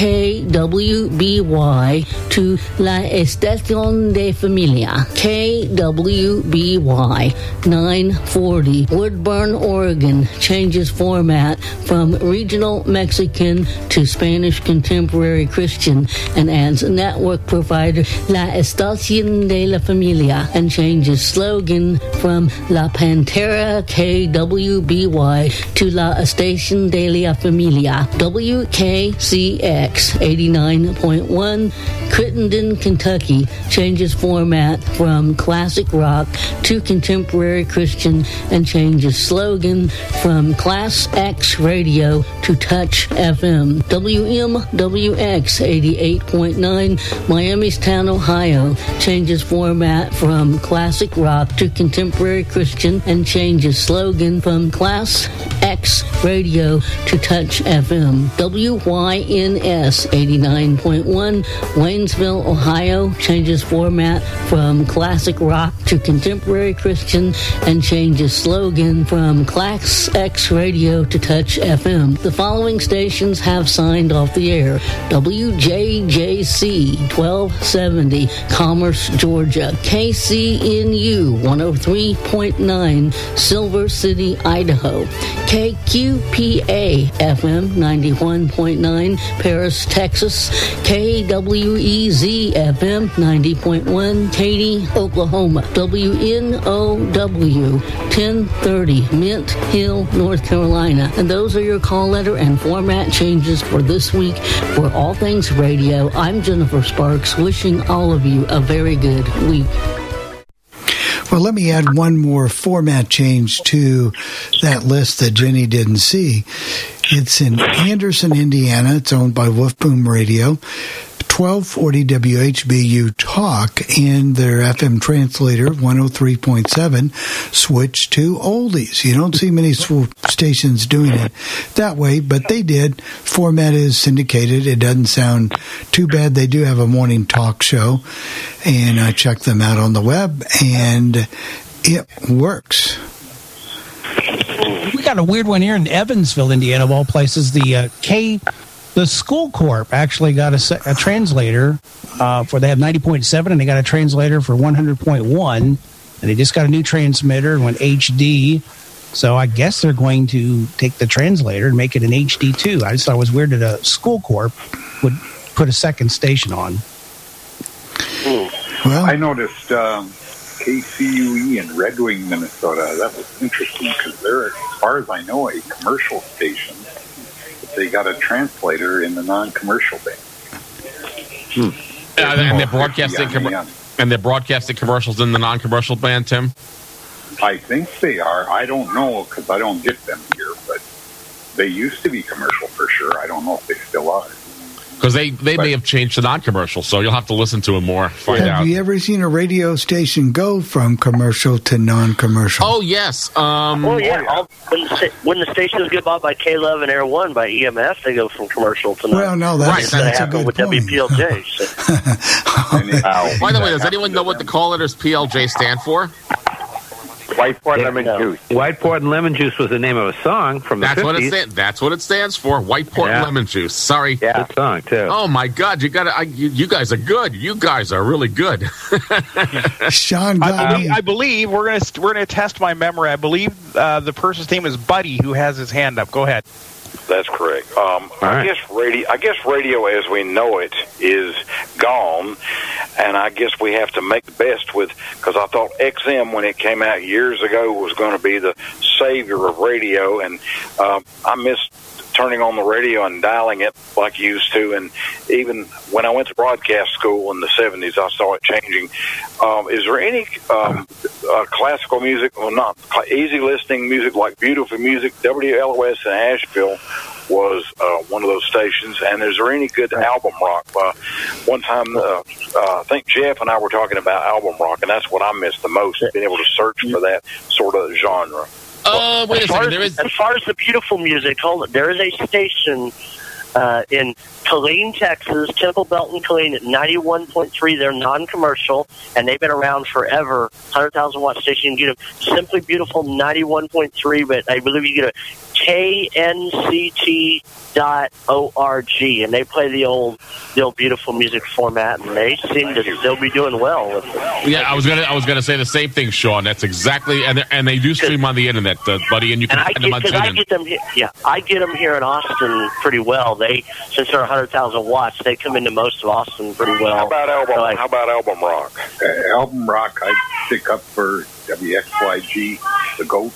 K W B Y to La Estación de Familia. K W B Y nine forty, Woodburn, Oregon. Changes format from from regional Mexican to Spanish contemporary Christian, and adds network provider La Estación de la Familia, and changes slogan from La Pantera K W B Y to La Estación de la Familia. W K C X eighty-nine point one, Crittenden, Kentucky, changes format from classic rock to contemporary Christian, and changes slogan from Class X Radio to Touch F M. W M W X eighty-eight point nine, Miamistown, Ohio, changes format from classic rock to contemporary Christian, and changes slogan from Class X Radio to Touch F M. W Y N S eighty-nine point one, Waynesville, Ohio, changes format from classic rock to contemporary Christian, and changes slogan from Class X Radio to Touch F M. The following stations have signed off the air: W J J C twelve seventy, Commerce, Georgia; K C N U one oh three point nine, Silver City, Idaho; K Q P A F M ninety-one point nine, Paris, Texas; K W E Z F M ninety point one, Katy, Oklahoma; W N O W ten thirty, Mint Hill, North Carolina. And those are your call letter and format changes for this week. For All Things Radio, I'm Jennifer Sparks, wishing all of you a very good week. Well, let me add one more format change to that list that Jenny didn't see. It's in Anderson, Indiana. It's owned by Wolf Boom Radio. twelve forty W H B U Talk, and their F M translator, one oh three point seven, switch to oldies. You don't see many sw- stations doing it that way, but they did. Format is syndicated. It doesn't sound too bad. They do have a morning talk show, and I checked them out on the web, and it works. We got a weird one here in Evansville, Indiana, of all places. The uh, K... The School Corp actually got a, a translator uh, for, they have ninety point seven, and they got a translator for one hundred point one, and they just got a new transmitter and went H D. So I guess they're going to take the translator and make it an H D too. I just thought it was weird that a School Corp would put a second station on. Well, I noticed um, K C U E in Red Wing, Minnesota. That was interesting because they're, as far as I know, a commercial station. They got a translator in the non-commercial band. Hmm. Uh, and they're broadcasting com- and they're broadcasting commercials in the non-commercial band, Tim? I think they are. I don't know because I don't get them here, but they used to be commercial for sure. I don't know if they still are. Because they, they may have changed to non-commercial, so you'll have to listen to them more, find have out. Have you ever seen a radio station go from commercial to non-commercial? Oh, yes. Um, well, yeah. All, when, the, when the stations get bought by K Love and Air One by E M F, they go from commercial to non. Well, no, that's, right, that's a good with point. W P L J. So. oh, by the way, does anyone know what the call letters P L J stand for? White Port Lemon Juice. White Port and Lemon Juice was the name of a song from the that's fifties. What it sta- that's what it stands for. White Port yeah. and Lemon Juice. Sorry. Yeah, good song too. Oh my God, you got to. You, you guys are good. You guys are really good. Sean, I believe, I believe we're gonna we're gonna test my memory. I believe uh, the person's name is Buddy, who has his hand up. Go ahead. That's correct. Um, I right. guess radio. I guess radio, as we know it, is gone, and I guess we have to make the best with. Because I thought X M, when it came out years ago, was going to be the savior of radio, and um, I missed turning on the radio and dialing it like you used to. And even when I went to broadcast school in the seventies, I saw it changing. Um, is there any um, uh, classical music, well, not easy listening music like beautiful music? W L O S in Asheville was uh, one of those stations. And is there any good album rock? Uh, one time, uh, uh, I think Jeff and I were talking about album rock, and that's what I missed the most, being able to search for that sort of genre. Uh, wait as a second. As, there is... as far as the beautiful music, hold on. There is a station uh, in Killeen, Texas, Temple Belton, Killeen at ninety-one point three. They're non-commercial, and they've been around forever. one hundred thousand watt station. You can get a Simply Beautiful ninety-one point three, but I believe you get a K N C T dot org, and they play the old, the old beautiful music format, and they seem to still be doing well with it. Yeah, I was gonna, I was gonna say the same thing, Sean. That's exactly, and and they do stream on the internet, uh, buddy, and you can and I find them on get, I TuneIn. get them, he- yeah, I get them here in Austin pretty well. They, since they're one hundred thousand watts, they come into most of Austin pretty well. How about album? So I- how about album rock? Uh, album rock, I'd stick up for W X Y G, The Goat,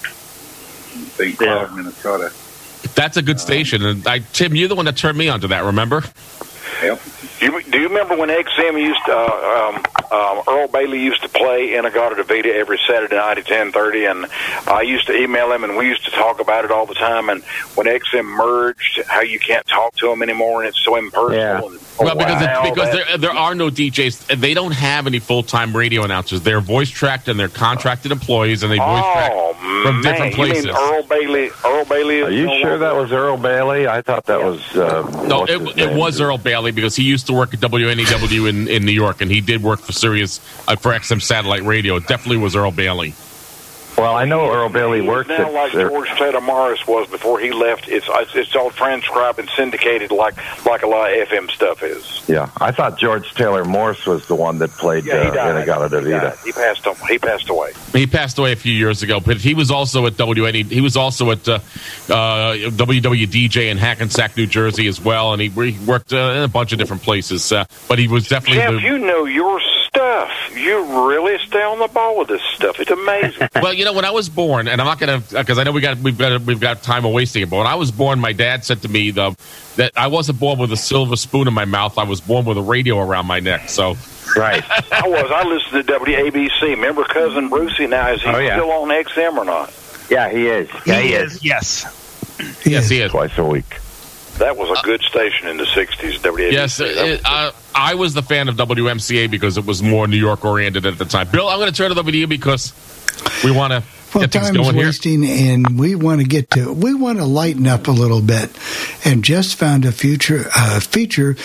in Saint Cloud, Minnesota. That's a good station, and I, Tim, you're the one that turned me onto that. Remember? Yep. Do you, do you remember when X M used to, uh, um, um, Earl Bailey used to play In-A-Gadda-Da-Vida every Saturday night at ten thirty, and I used to email him, and we used to talk about it all the time, and when X M merged, how you can't talk to him anymore, and it's so impersonal. Yeah. And, Well, because wow, it's, because that- there there are no D Js. They don't have any full time radio announcers. They're voice tracked and they're contracted employees, and they voice track Oh, from man. different places. You mean Earl Bailey? Earl Bailey? Are you sure that was Earl Bailey? I thought that was. Uh, No, what's it, his it name? was Earl Bailey because he used to work at W N E W in, in New York, and he did work for Sirius uh, for X M satellite radio. It definitely was Earl Bailey. Well, I know Earl Bailey worked now at. like George Taylor Morris was before he left. It's it's, it's all transcribed and syndicated like like a lot of F M stuff is. Yeah, I thought George Taylor Morse was the one that played Yeah, he uh, died. In-A-Gadda-Da-Vida. He passed on. He passed away. He passed away a few years ago, but he was also at W N E. He was also at uh, uh, W W D J in Hackensack, New Jersey, as well, and he, he worked uh, in a bunch of different places. Uh, but he was definitely Jeff, the, you know your stuff. You really stay on the ball with this stuff. It's amazing. Well, you know, when I was born, and I'm not going to, because I know we got we've got we've got time of wasting it. But when I was born, my dad said to me the, that I wasn't born with a silver spoon in my mouth. I was born with a radio around my neck. So, right, I was. I listened to W A B C. Remember Cousin Brucey? Now is he Oh, yeah. still on X M or not? Yeah, he is. Yeah, he, is. Yes. yes, he is. Twice a week. That was a good station in the sixties. W A B C. Yes, That was it, uh, I was the fan of W M C A because it was more New York oriented at the time. Bill, I'm going to turn it over to you because we want to Well, get things time is going here. wasting, and we want to get to. We want to lighten up a little bit, and just found a future uh, feature.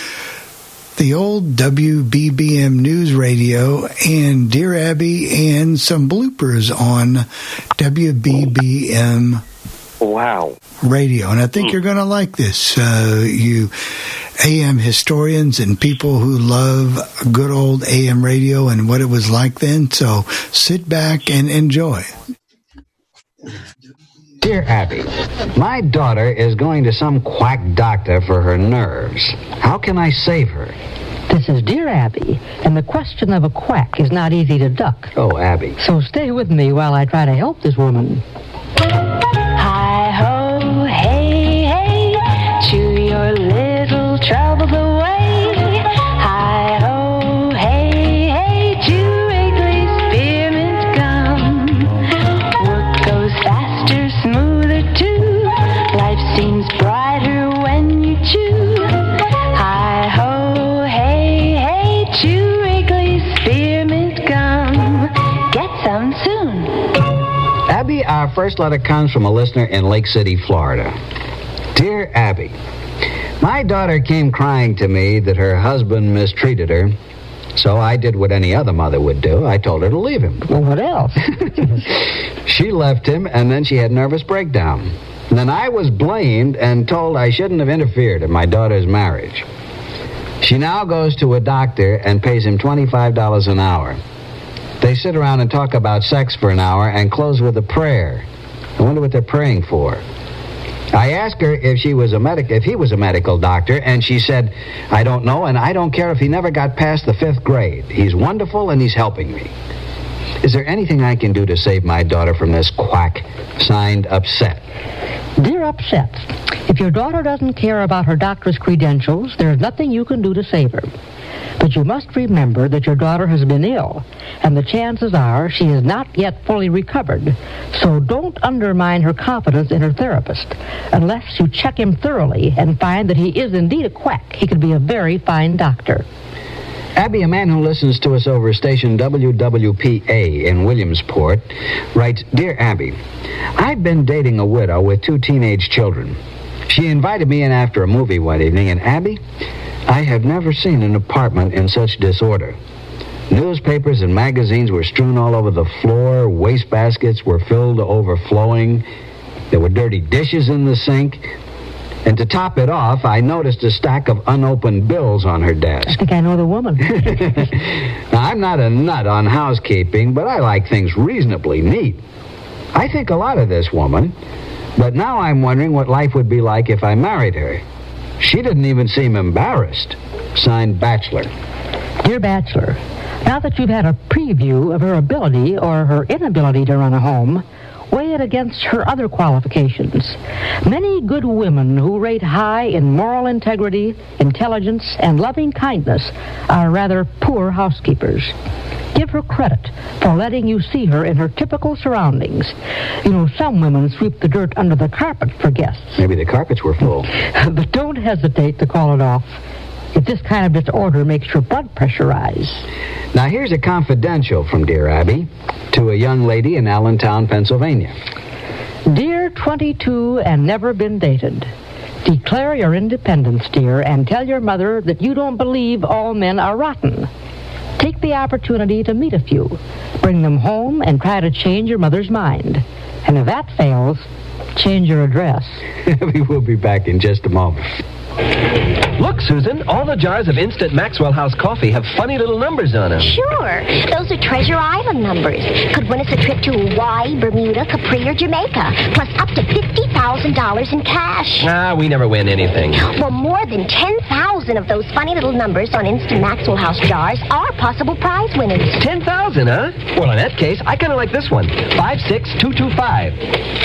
The old W B B M News Radio and Dear Abby and some bloopers on W B B M Wow. Radio. And I think you're going to like this. Uh, you A M historians and people who love good old A M radio and what it was like then. So sit back and enjoy. Dear Abby, my daughter is going to some quack doctor for her nerves. How can I save her? This is Dear Abby, and the question of a quack is not easy to duck. Oh, Abby. So stay with me while I try to help this woman. Hi-ho, hey, hey, chew your little troubles away. Hi-ho, hey, hey, chew Wrigley Spearmint Gum. Work goes faster, smoother too. Life seems brighter when you chew. Hi-ho, hey, hey, chew Wrigley Spearmint Gum. Get some soon. Abby, our first letter comes from a listener in Lake City, Florida. Dear Abby, my daughter came crying to me that her husband mistreated her, so I did what any other mother would do. I told her to leave him. Well, what else? She left him, and then she had a nervous breakdown. And then I was blamed and told I shouldn't have interfered in my daughter's marriage. She now goes to a doctor and pays him twenty-five dollars an hour. They sit around and talk about sex for an hour and close with a prayer. I wonder what they're praying for. I asked her if she was a medic, if he was a medical doctor, and she said, I don't know, and I don't care if he never got past the fifth grade. He's wonderful, and he's helping me. Is there anything I can do to save my daughter from this quack? Signed, Upset. Dear Upset, if your daughter doesn't care about her doctor's credentials, there's nothing you can do to save her. But you must remember that your daughter has been ill, and the chances are she is not yet fully recovered. So don't undermine her confidence in her therapist. Unless you check him thoroughly and find that he is indeed a quack, he could be a very fine doctor. Abby, a man who listens to us over station W W P A in Williamsport, writes, Dear Abby, I've been dating a widow with two teenage children. She invited me in after a movie one evening, and Abby, I have never seen an apartment in such disorder. Newspapers and magazines were strewn all over the floor. Wastebaskets were filled to overflowing. There were dirty dishes in the sink. And to top it off, I noticed a stack of unopened bills on her desk. I think I know the woman. Now, I'm not a nut on housekeeping, but I like things reasonably neat. I think a lot of this woman, but now I'm wondering what life would be like if I married her. She didn't even seem embarrassed. Signed, Bachelor. Dear Bachelor, now that you've had a preview of her ability or her inability to run a home, weigh it against her other qualifications. Many good women who rate high in moral integrity, intelligence, and loving kindness are rather poor housekeepers. Give her credit for letting you see her in her typical surroundings. You know, some women sweep the dirt under the carpet for guests. Maybe the carpets were full. But don't hesitate to call it off if this kind of disorder makes your blood pressure rise. Now, here's a confidential from Dear Abby to a young lady in Allentown, Pennsylvania. Dear twenty-two and never been dated, declare your independence, dear, and tell your mother that you don't believe all men are rotten. Take the opportunity to meet a few. Bring them home and try to change your mother's mind. And if that fails, change your address. We will be back in just a moment. Look, Susan, all the jars of instant Maxwell House coffee have funny little numbers on them. Sure. Those are Treasure Island numbers. Could win us a trip to Hawaii, Bermuda, Capri, or Jamaica, plus up to fifty thousand dollars in cash. Ah, we never win anything. Well, more than ten thousand of those funny little numbers on instant Maxwell House jars are possible prize winners. ten thousand, huh? Well, in that case, I kind of like this one. five six two two five.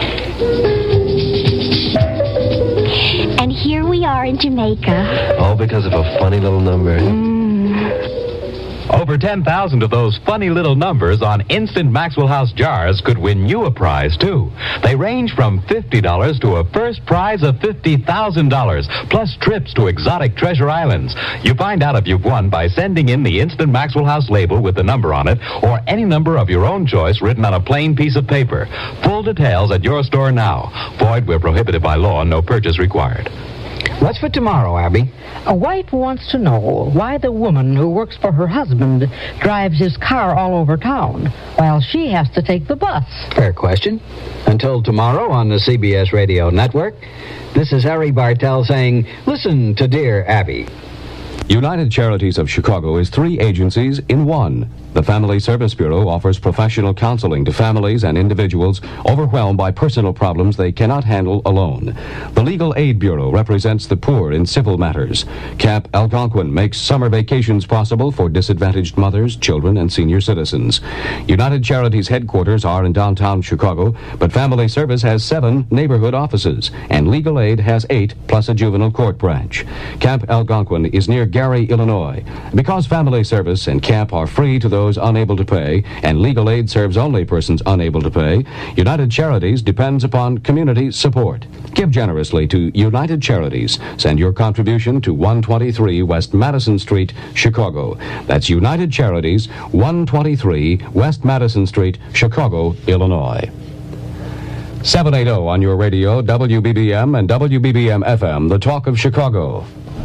And here we are in Jamaica. All because of a funny little number. Mm. Over ten thousand of those funny little numbers on Instant Maxwell House jars could win you a prize, too. They range from fifty dollars to a first prize of fifty thousand dollars, plus trips to exotic treasure islands. You find out if you've won by sending in the Instant Maxwell House label with the number on it, or any number of your own choice written on a plain piece of paper. Full details at your store now. Void where prohibited by law, no purchase required. What's for tomorrow, Abby? A wife wants to know why the woman who works for her husband drives his car all over town while she has to take the bus. Fair question. Until tomorrow on the C B S Radio Network, this is Harry Bartell saying, listen to Dear Abby. United Charities of Chicago is three agencies in one. The Family Service Bureau offers professional counseling to families and individuals overwhelmed by personal problems they cannot handle alone. The Legal Aid Bureau represents the poor in civil matters. Camp Algonquin makes summer vacations possible for disadvantaged mothers, children, and senior citizens. United Charities headquarters are in downtown Chicago, but Family Service has seven neighborhood offices, and Legal Aid has eight, plus a juvenile court branch. Camp Algonquin is near Gary, Illinois. Because Family Service and Camp are free to those unable to pay, and Legal Aid serves only persons unable to pay, United Charities depends upon community support. Give generously to United Charities. Send your contribution to one twenty-three West Madison Street, Chicago. That's United Charities, one twenty-three West Madison Street, Chicago, Illinois. seven eighty on your radio, W B B M and W B B M F M, the talk of Chicago.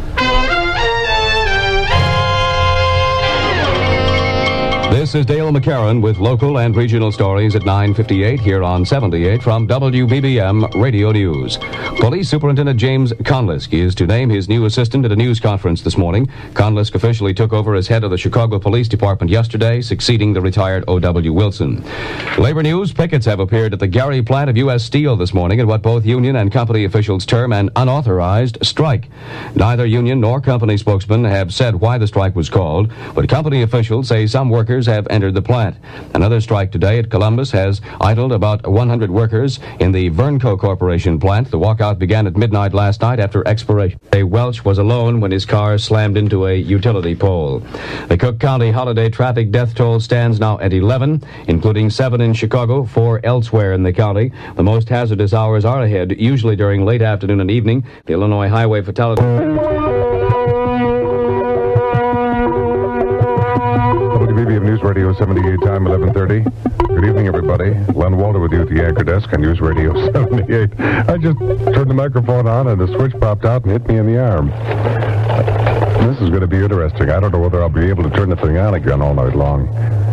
This is Dale McCarran with local and regional stories at nine fifty-eight here on seventy-eight from W B B M Radio News. Police Superintendent James Conlisk is to name his new assistant at a news conference this morning. Conlisk officially took over as head of the Chicago Police Department yesterday, succeeding the retired O W Wilson. Labor news, pickets have appeared at the Gary plant of U S Steel this morning in what both union and company officials term an unauthorized strike. Neither union nor company spokesman have said why the strike was called, but company officials say some workers have entered the plant. Another strike today at Columbus has idled about one hundred workers in the Vernco Corporation plant. The walkout began at midnight last night after expiration. A Welch was alone when his car slammed into a utility pole. The Cook County holiday traffic death toll stands now at eleven, including seven in Chicago, four elsewhere in the county. The most hazardous hours are ahead, usually during late afternoon and evening. The Illinois Highway Fatality... W B B M News Radio seventy-eight, time eleven thirty. Good evening, everybody. Len Walter with you at the anchor desk on News Radio seventy-eight. I just turned the microphone on and the switch popped out and hit me in the arm. This is going to be interesting. I don't know whether I'll be able to turn the thing on again all night long.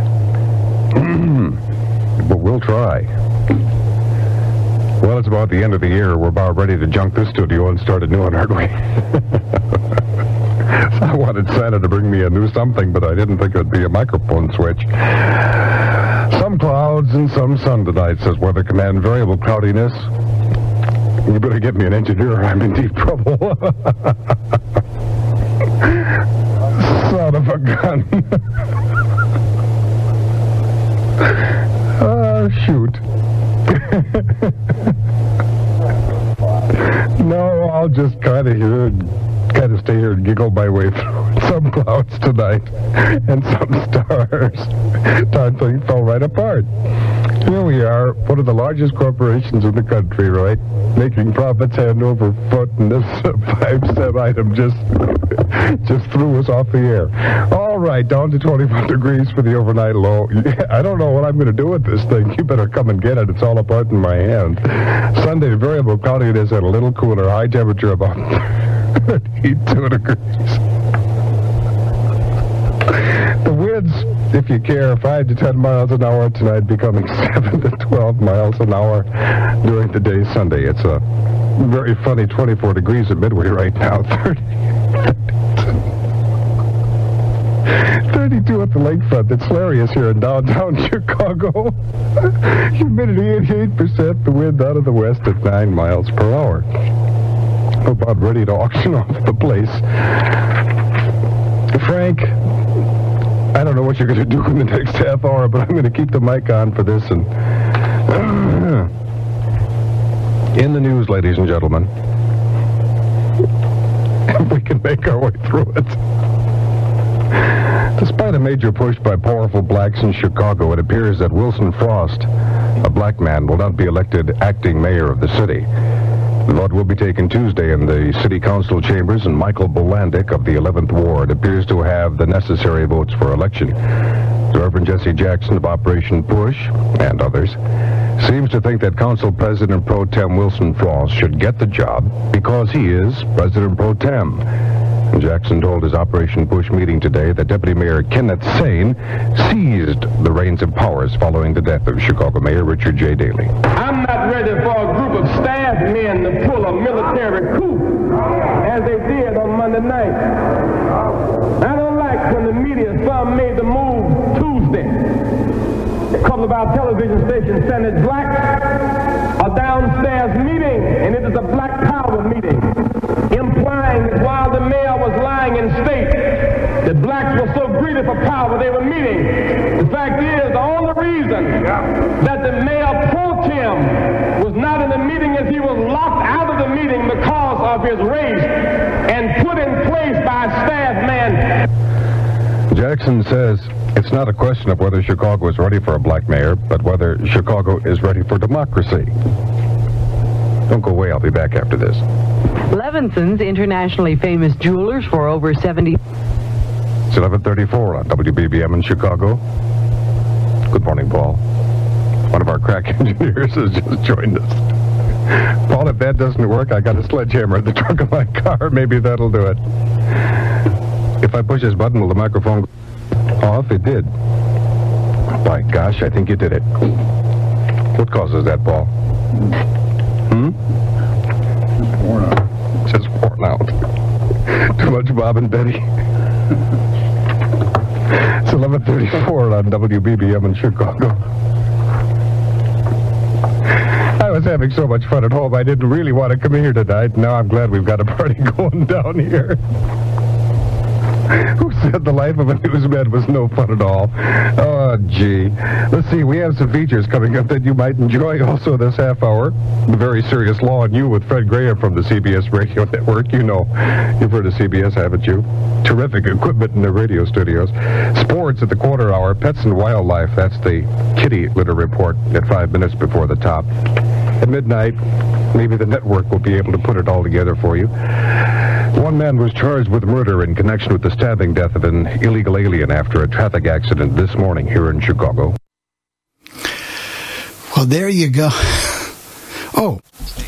But we'll try. Well, it's about the end of the year. We're about ready to junk this studio and start a new one, aren't we? I wanted Santa to bring me a new something, but I didn't think it would be a microphone switch. Some clouds and some sun tonight, says Weather Command. Variable cloudiness. You better get me an engineer or I'm in deep trouble. Son of a gun. Oh, shoot. No, I'll just kind of hear, kind of stay here and giggle my way through some clouds tonight and some stars. Darn thing fell right apart. Here we are, one of the largest corporations in the country, right? Making profits hand over foot, and this uh, five cent item just just threw us off the air. All right, down to twenty-one degrees for the overnight low. I don't know what I'm going to do with this thing. You better come and get it. It's all apart in my hand. Sunday, variable cloudiness and a little cooler. High temperature about thirty-two degrees. The winds, if you care, five to ten miles an hour tonight, becoming seven to twelve miles an hour during the day Sunday. It's a very funny twenty-four degrees at Midway right now. thirty, thirty-two at the lakefront. It's hilarious here in downtown Chicago. Humidity eighty-eight percent. The wind out of the west at nine miles per hour. About ready to auction off the place. Frank, I don't know what you're going to do in the next half hour, but I'm going to keep the mic on for this. And uh, in the news, ladies and gentlemen, if we can make our way through it. Despite a major push by powerful blacks in Chicago, it appears that Wilson Frost, a black man, will not be elected acting mayor of the city. The vote will be taken Tuesday in the city council chambers, and Michael Bolandic of the eleventh Ward appears to have the necessary votes for election. The Reverend Jesse Jackson of Operation Push, and others, seems to think that Council President Pro Tem Wilson Frost should get the job because he is President Pro Tem. Jackson told his Operation Push meeting today that Deputy Mayor Kenneth Sane seized the reins of powers following the death of Chicago Mayor Richard J. Daley. I'm not ready for a group of staff men to pull a military coup as they did on Monday night. I don't like when the media, some made the move Tuesday. A couple of our television stations said that blacks are downstairs meeting, and it is a black power meeting, implying that while the mayor was lying in state, that blacks were so greedy for power they were meeting. The fact is, the only reason that the mayor pro tem was not in the meeting is he was locked out of the meeting because of his race and put in place by a staff man. Jackson says it's not a question of whether Chicago is ready for a black mayor, but whether Chicago is ready for democracy. Don't go away. I'll be back after this. Levinson's internationally famous jewelers for over seventy. It's eleven thirty-four on W B B M in Chicago. Good morning, Paul. One of our crack engineers has just joined us. Paul, if that doesn't work, I got a sledgehammer in the trunk of my car. Maybe that'll do it. If I push this button, will the microphone go off? It did. By gosh, I think you did it. What causes that, Paul? Hmm? Worn out. Just worn out. Too much Bob and Betty. It's eleven thirty-four on W B B M in Chicago. I was having so much fun at home, I didn't really want to come here tonight. Now I'm glad we've got a party going down here. Who said the life of a newsman was no fun at all? Oh, gee. Let's see, we have some features coming up that you might enjoy also this half hour. The Very Serious Law and You with Fred Graham from the C B S Radio Network. You know, you've heard of C B S, haven't you? Terrific equipment in the radio studios. Sports at the quarter hour. Pets and Wildlife, that's the kitty litter report at five minutes before the top. At midnight, maybe the network will be able to put it all together for you. One man was charged with murder in connection with the stabbing death of an illegal alien after a traffic accident this morning here in Chicago. Well, there you go. Oh,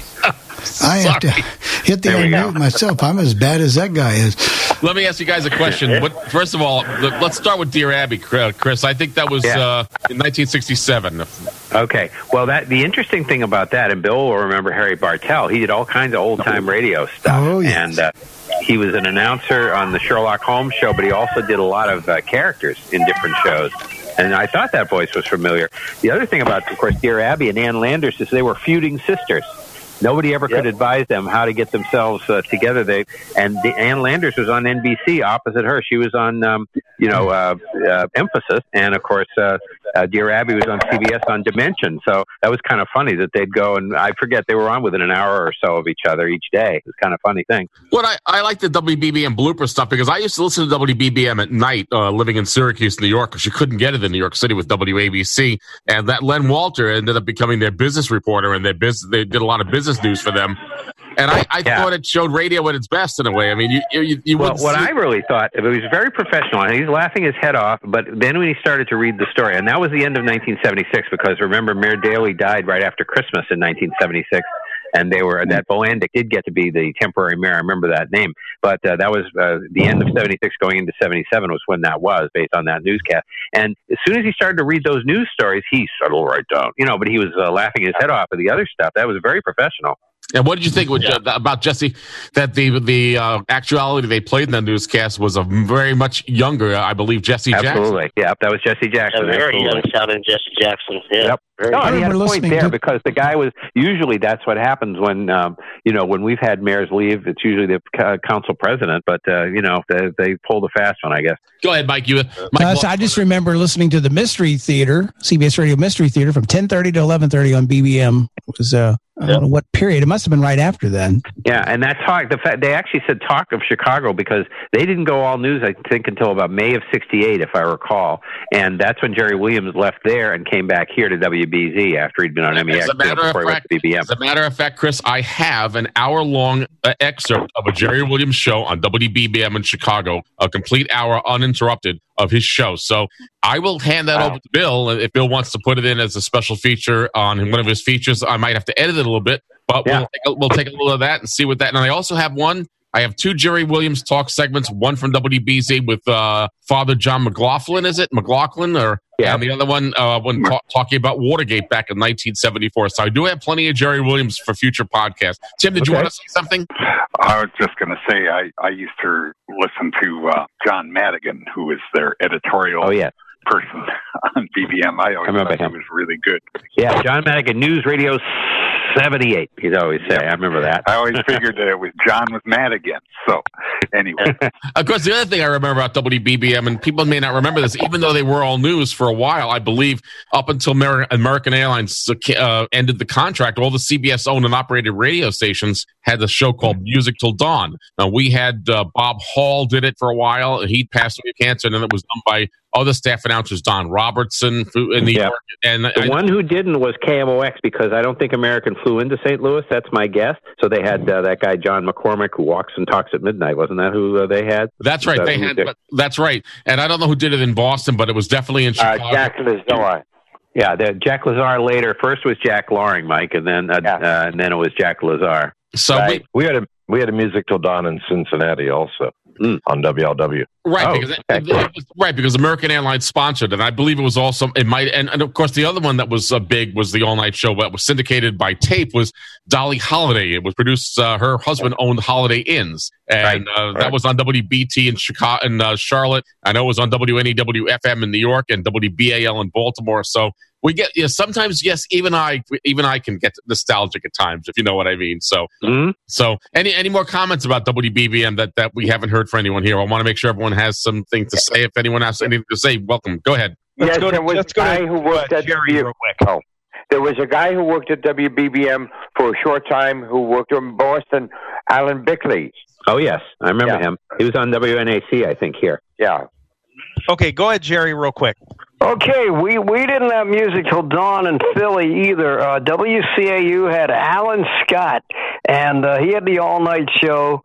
I have to hit the unmute myself. I'm as bad as that guy is. Let me ask you guys a question. What, first of all, let's start with Dear Abby, Chris. I think that was Yeah. uh, in nineteen sixty-seven. Okay. Well, that the interesting thing about that, and Bill will remember Harry Bartell, he did all kinds of old-time radio stuff. Oh, yes. And uh, he was an announcer on the Sherlock Holmes show, but he also did a lot of uh, characters in different shows. And I thought that voice was familiar. The other thing about, of course, Dear Abby and Ann Landers is they were feuding sisters. Nobody ever could advise them how to get themselves uh, together. They and the, Ann Landers was on N B C opposite her. She was on, um, you know, uh, uh, Emphasis, and of course, uh, uh, Dear Abby was on C B S on Dimension. So that was kind of funny that they'd go and I forget they were on within an hour or so of each other each day. It was kind of a funny thing. What I, I like the W B B M blooper stuff because I used to listen to W B B M at night, uh, living in Syracuse, New York, because you couldn't get it in New York City with W A B C, and that Len Walter ended up becoming their business reporter, and their business they did a lot of business news for them. And I, I Yeah. thought it showed radio at its best in a way. I mean, you you, you Well, would what see- I really thought, it was very professional. And he's laughing his head off, but then when he started to read the story, and that was the end of nineteen seventy-six, because remember, Mayor Daley died right after Christmas in nineteen seventy-six, and they were that Bo Andick did get to be the temporary mayor. I remember that name, but uh, that was uh, the end of seventy-six, going into seventy-seven was when that was based on that newscast. And as soon as he started to read those news stories, he settled right down, you know. But he was uh, laughing his head off at the other stuff. That was very professional. And what did you think with, uh, about Jesse? That the the uh, actuality they played in the newscast was a very much younger, I believe, Jesse Jackson. Absolutely, yeah, that was Jesse Jackson. A very absolutely. young sounding Jesse Jackson. Yeah. Yep. Very No, young. and he had a point listening there to- because the guy was usually that's what happens when um, you know when we've had mayors leave. It's usually the uh, council president, but uh, you know they, they pull the fast one, I guess. Go ahead, Mike. You, Mike. Uh, so I just remember listening to the Mystery Theater, C B S Radio Mystery Theater, from ten thirty to eleven thirty on B B M. It was uh, I don't know what period. It must have been right after then. Yeah, and that talk. The fact they actually said talk of Chicago because they didn't go all news. I think until about May of sixty-eight, if I recall, and that's when Jerry Williams left there and came back here to W B Z after he'd been on M E X As a matter before of he went fact, to B B M. as a matter of fact, Chris, I have an hour-long uh, excerpt of a Jerry Williams show on W B B M in Chicago, a complete hour uninterrupted of his show. So I will hand that Wow. over to Bill. And if Bill wants to put it in as a special feature on one of his features, I might have to edit it a little bit, but Yeah. we'll, take a, we'll take a little of that and see what that. And I also have one. I have two Jerry Williams talk segments, one from W B Z with uh, Father John McLaughlin, is it? McLaughlin? Or Yeah. and the other one uh, when ta- talking about Watergate back in nineteen seventy-four. So I do have plenty of Jerry Williams for future podcasts. Tim, did you Okay. want to say something? I was just going to say I, I used to listen to uh, John Madigan, who is their editorial Oh yeah, person on B B M. I always I remember thought him. he was really good. yeah. John Madigan, News Radio seventy-eight. He'd always say. I remember that. I always figured that it was John with Madigan. So anyway, Of course, the other thing I remember about W B B M, and people may not remember this, even though they were all news for a while, I believe up until Amer- American Airlines uh, ended the contract, all the C B S owned and operated radio stations had a show called Music Till Dawn. Now, we had uh, Bob Hall did it for a while, and he passed away of cancer, and then it was done by other staff announcers, Don Robertson who- in New Yeah. York. And The I- one who didn't was K M O X because I don't think American flew into Saint Louis. That's my guess. So they had uh, that guy John McCormick who walks and talks at midnight. Wasn't that who uh, they had? That's right. Is that They who had. did- but- That's right. And I don't know who did it in Boston, but it was definitely in Chicago. Jack Lazar. Yeah, the, Jack Lazar later. First was Jack Loring, Mike, and then uh, uh, and then it was Jack Lazar. So Right. we, we had a we had a Music Till Dawn in Cincinnati also on W L W. Right, Oh, because it, it was, right because American Airlines sponsored, and I believe it was also it might, and, and of course the other one that was uh, big was the all night show that was syndicated by tape was Dolly Holiday. It was produced. Uh, her husband owned Holiday Inns, and uh, that right. was on W B T in Chicago, in uh, Charlotte. I know it was on W N E W F M in New York and W B A L in Baltimore. So we get, you know, sometimes yes, even I, even I can get nostalgic at times, if you know what I mean. So, mm-hmm. so any any more comments about W B B M that that we haven't heard from anyone here? I want to make sure everyone has something to say. If anyone has anything to say, welcome. Go ahead. Yes, go to- there was let's a go to, guy who worked uh, at Jerry W- real quick. Oh, there was a guy who worked at W B B M for a short time who worked in Boston, Alan Bickley. Oh yes, I remember Yeah. him. He was on W N A C, I think. Here. Yeah. Okay, go ahead, Jerry, real quick. Okay, we, we didn't have Music Till Dawn in Philly either. Uh, W C A U had Alan Scott, and uh, he had the all-night show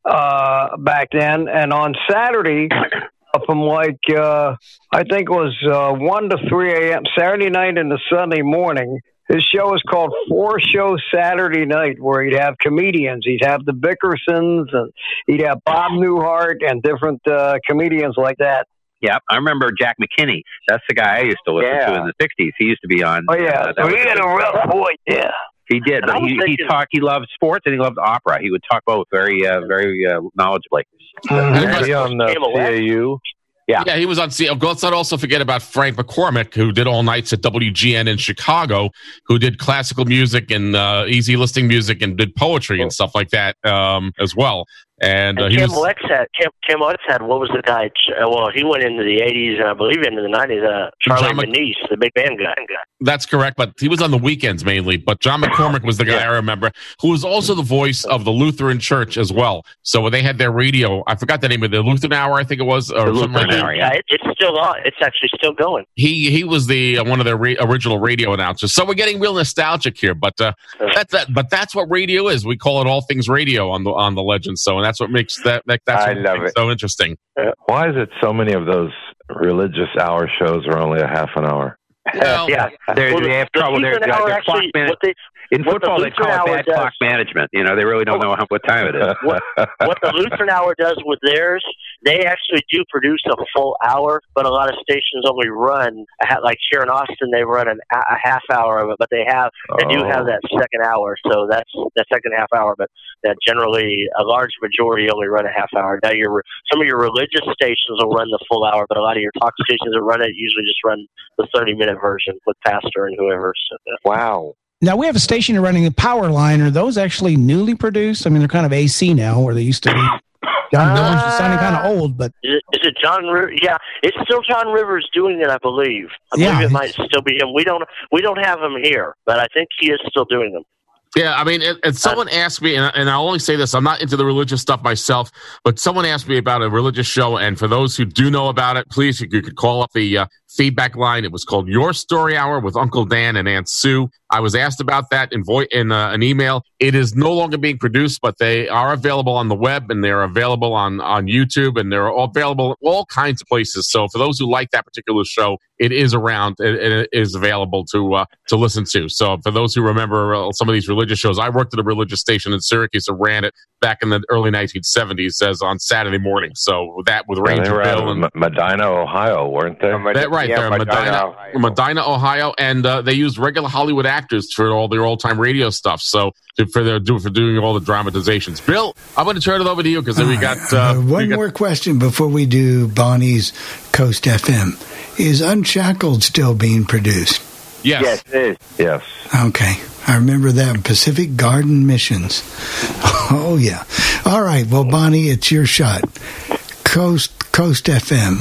uh, back then. And on Saturday, from like, uh, I think it was uh, one to three a.m., Saturday night into Sunday morning, his show was called Four Show Saturday Night, where he'd have comedians. He'd have the Bickersons, and he'd have Bob Newhart and different uh, comedians like that. Yeah, I remember Jack McKinney. That's the guy I used to listen Yeah. to in the sixties. He used to be on. Oh, yeah. Uh, that So was he had a rough voice, yeah. He did, And I but was he, thinking- he talked. He loved sports and he loved opera. He would talk both very, uh, very uh, knowledgeably. Is he on the Came C A U? Yeah. Yeah, he was on C. Let's not also forget about Frank McCormick, who did all nights at W G N in Chicago, who did classical music and uh, easy listening music and did poetry and stuff like that um, as well. And, uh, And he Kim was. Lex had Kim, Kim Lex had what was the guy? Ch- uh, Well, he went into the eighties and I believe into the nineties. Uh, Charlie John Mc- Manise, the big band guy. That's correct, but he was on the weekends mainly. But John McCormick was the guy I remember, who was also the voice of the Lutheran Church as well. So when they had their radio, I forgot the name of it, the Lutheran Hour, I think it was, or something like that. Yeah, it, it's still on. It's actually still going. He he was the uh, one of their ra- original radio announcers. So we're getting real nostalgic here, but uh, that's that. But that's what radio is. We call it all things radio on the on the Legend. So and that's what makes that. that that's I what love makes it. so interesting. Why is it so many of those religious hour shows are only a half an hour? Well, yeah, they're, Well, they have the trouble. They're, Lutheran they're, Hour they're actually- clock man- what they- in what the football, they call Lutheran it Hour bad does- clock management. You know, they really don't know how, what time it is. what, what the Lutheran Hour does with theirs, they actually do produce a full hour, but a lot of stations only run, a ha- like here in Austin, they run an, a half hour of it, but they have they do Oh. have that second hour, so that's that second half hour, but that generally a large majority only run a half hour. Now, your some of your religious stations will run the full hour, but a lot of your talk stations that run it usually just run the thirty-minute version with pastor and whoever. So, Wow. Now we have a station running a power line. Are those actually newly produced? I mean, they're kind of A C now, where they used to be. John Rivers is sounding kind of old, but Is it, is it John Rivers? Yeah, it's still John Rivers doing it, I believe. I Yeah, believe it might still be him. We don't we don't have him here, but I think he is still doing them. Yeah, I mean, if, if someone asked me, and, and I'll only say this, I'm not into the religious stuff myself, but someone asked me about a religious show, and for those who do know about it, please, you, you could call up the uh, feedback line. It was called Your Story Hour with Uncle Dan and Aunt Sue. I was asked about that in, vo- in uh, an email. It is no longer being produced, but they are available on the web, and they're available on, on YouTube, and they're all available in all kinds of places. So for those who like that particular show, it is around and it is available to uh, to listen to. So for those who remember uh, some of these religious shows, I worked at a religious station in Syracuse and ran it back in the early nineteen seventies as on Saturday morning. So that with Yeah, they Ranger were out Bill of and M- Medina, Ohio, weren't they? that right yeah, there, Medina, Medina, Medina, Ohio, and uh, they used regular Hollywood actors for all their old time radio stuff. So to, for their do for doing all the dramatizations. Bill, I'm going to turn it over to you because we got uh, Uh, one we got, more question before we do Bonnie's Coast F M. Is Unshackled still being produced? Yes. Yes, it is. Yes. Okay. I remember that. Pacific Garden Missions. Oh, yeah. All right. Well, Bonnie, it's your shot. Coast Coast F M.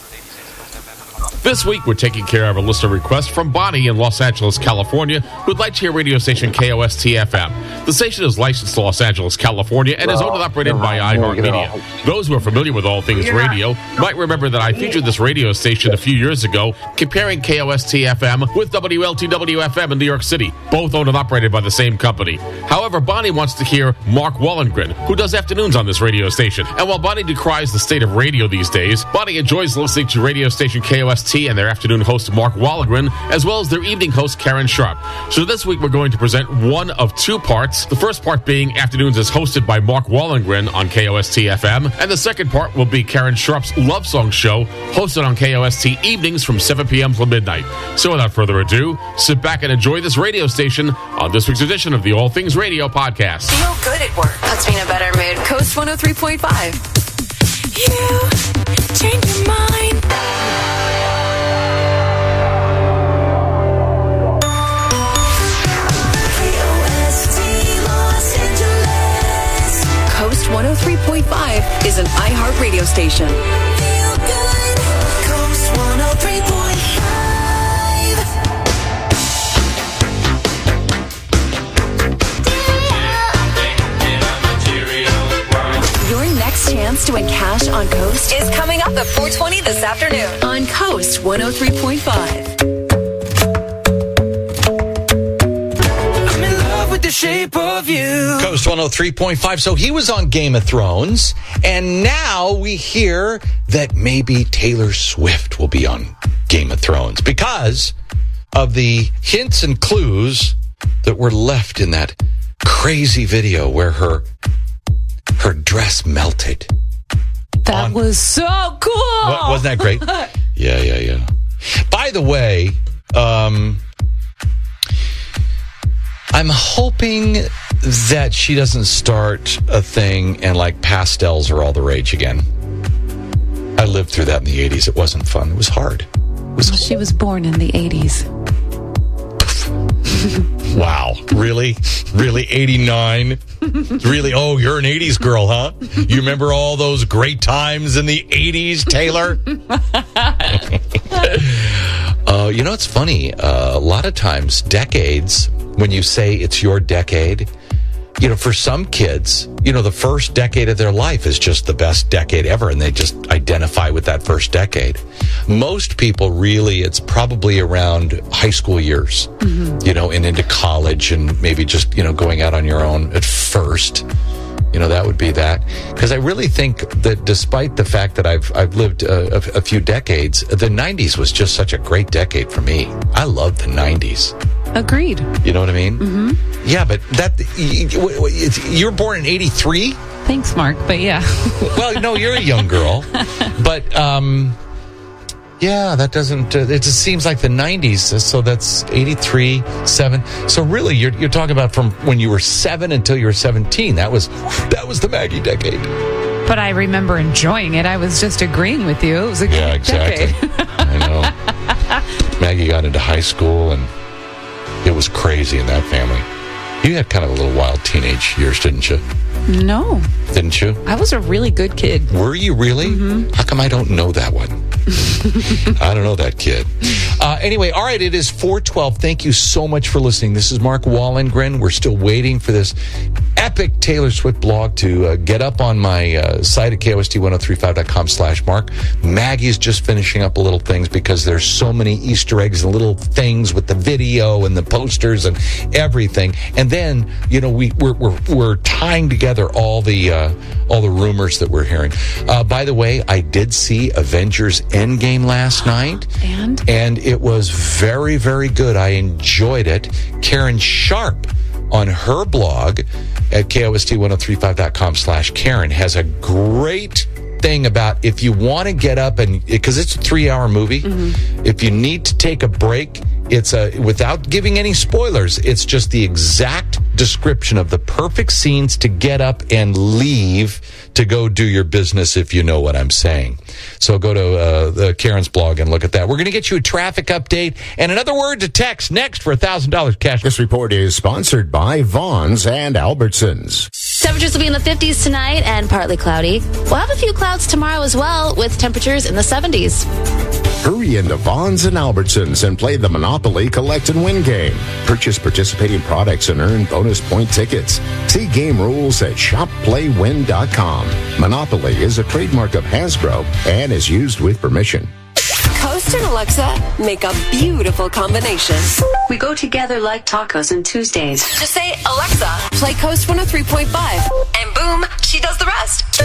This week, we're taking care of a listener request from Bonnie in Los Angeles, California, who'd like to hear radio station K O S T F M. The station is licensed to Los Angeles, California, and is owned and operated by iHeartMedia. Those who are familiar with all things radio might remember that I featured this radio station a few years ago, comparing K O S T F M with W L T W F M in New York City, both owned and operated by the same company. However, Bonnie wants to hear Mark Wallengren, who does afternoons on this radio station. And while Bonnie decries the state of radio these days, Bonnie enjoys listening to radio station K O S T and their afternoon host Mark Wallengren, as well as their evening host Karen Sharp. So this week we're going to present one of two parts. The first part being Afternoons is hosted by Mark Wallengren on K O S T F M, and the second part will be Karen Sharp's Love Song Show, hosted on K O S T evenings from seven p.m. till midnight. So without further ado, sit back and enjoy this radio station on this week's edition of the All Things Radio podcast. Feel good at work. Puts me in a better mood. Coast one oh three point five. You change your mind. Coast one oh three point five is an iHeart radio station. Feel good. Coast one oh three point five. Your next chance to win cash on Coast is coming up at four twenty this afternoon on Coast one oh three point five. I'm in love with the shape of you. Coast one oh three point five. So he was on Game of Thrones, and now we hear that maybe Taylor Swift will be on Game of Thrones because of the hints and clues that were left in that crazy video where her her dress melted. That on, was so cool. What, wasn't that great? yeah, yeah, yeah. By the way, um, I'm hoping that she doesn't start a thing and like pastels are all the rage again. I lived through that in the eighties. It wasn't fun. It was hard. It was well, she was born in the eighties. Wow. Really? Really? eighty-nine? Really? Oh, you're an eighties girl, huh? You remember all those great times in the eighties, Taylor? uh, you know, it's funny. Uh, a lot of times, decades, when you say it's your decade, you know, for some kids, you know, the first decade of their life is just the best decade ever, and they just identify with that first decade. Most people, really, it's probably around high school years, mm-hmm. you know, and into college and maybe just, you know, going out on your own at first. You know, that would be that. Because I really think that despite the fact that I've I've lived a, a, a few decades, the nineties was just such a great decade for me. I love the nineties. Agreed. You know what I mean? Mm-hmm. Yeah, but that you were born in eighty-three? Thanks, Mark, but yeah. Well, no, you're a young girl. But, um, yeah, that doesn't, uh, it just seems like the nineties. So that's eighty-three, seven. So really, you're you're talking about from when you were seven until you were seventeen. That was, that was the Maggie decade. But I remember enjoying it. I was just agreeing with you. It was a yeah, good exactly. decade. I know. Maggie got into high school, and it was crazy in that family. You had kind of a little wild teenage years, didn't you? No. Didn't you? I was a really good kid. Were you really? Mm-hmm. How come I don't know that one? I don't know that kid. Uh, anyway, all right, it is four twelve. Thank you so much for listening. This is Mark Wallengren. We're still waiting for this epic Taylor Swift blog to uh, get up on my uh, site at K O S T ten thirty-five dot com slash Mark. Maggie's just finishing up little things because there's so many Easter eggs and little things with the video and the posters and everything. And then, you know, we, we're, we're, we're tying together all the uh, all the rumors that we're hearing. Uh, by the way, I did see Avengers Endgame last night. And? And it was very, very good. I enjoyed it. Karen Sharp on her blog at K O S T ten thirty-five dot com slash Karen has a great thing about if you want to get up and, because it's a three-hour movie, mm-hmm. if you need to take a break, it's a, without giving any spoilers, it's just the exact description of the perfect scenes to get up and leave to go do your business, if you know what I'm saying. So go to uh, the Karen's blog and look at that. We're going to get you a traffic update and another word to text next for one thousand dollars cash. This report is sponsored by Vaughn's and Albertsons. Temperatures will be in the fifties tonight and partly cloudy. We'll have a few clouds tomorrow as well, with temperatures in the seventies. Hurry into Vaughn's and Albertsons and play the Monopoly Collect and Win game. Purchase participating products and earn bonus point tickets. See game rules at shop play win dot com. Monopoly is a trademark of Hasbro and is used with permission. Coast and Alexa make a beautiful combination. We go together like tacos on Tuesdays. Just say, Alexa, play Coast one oh three point five. And boom, she does the rest.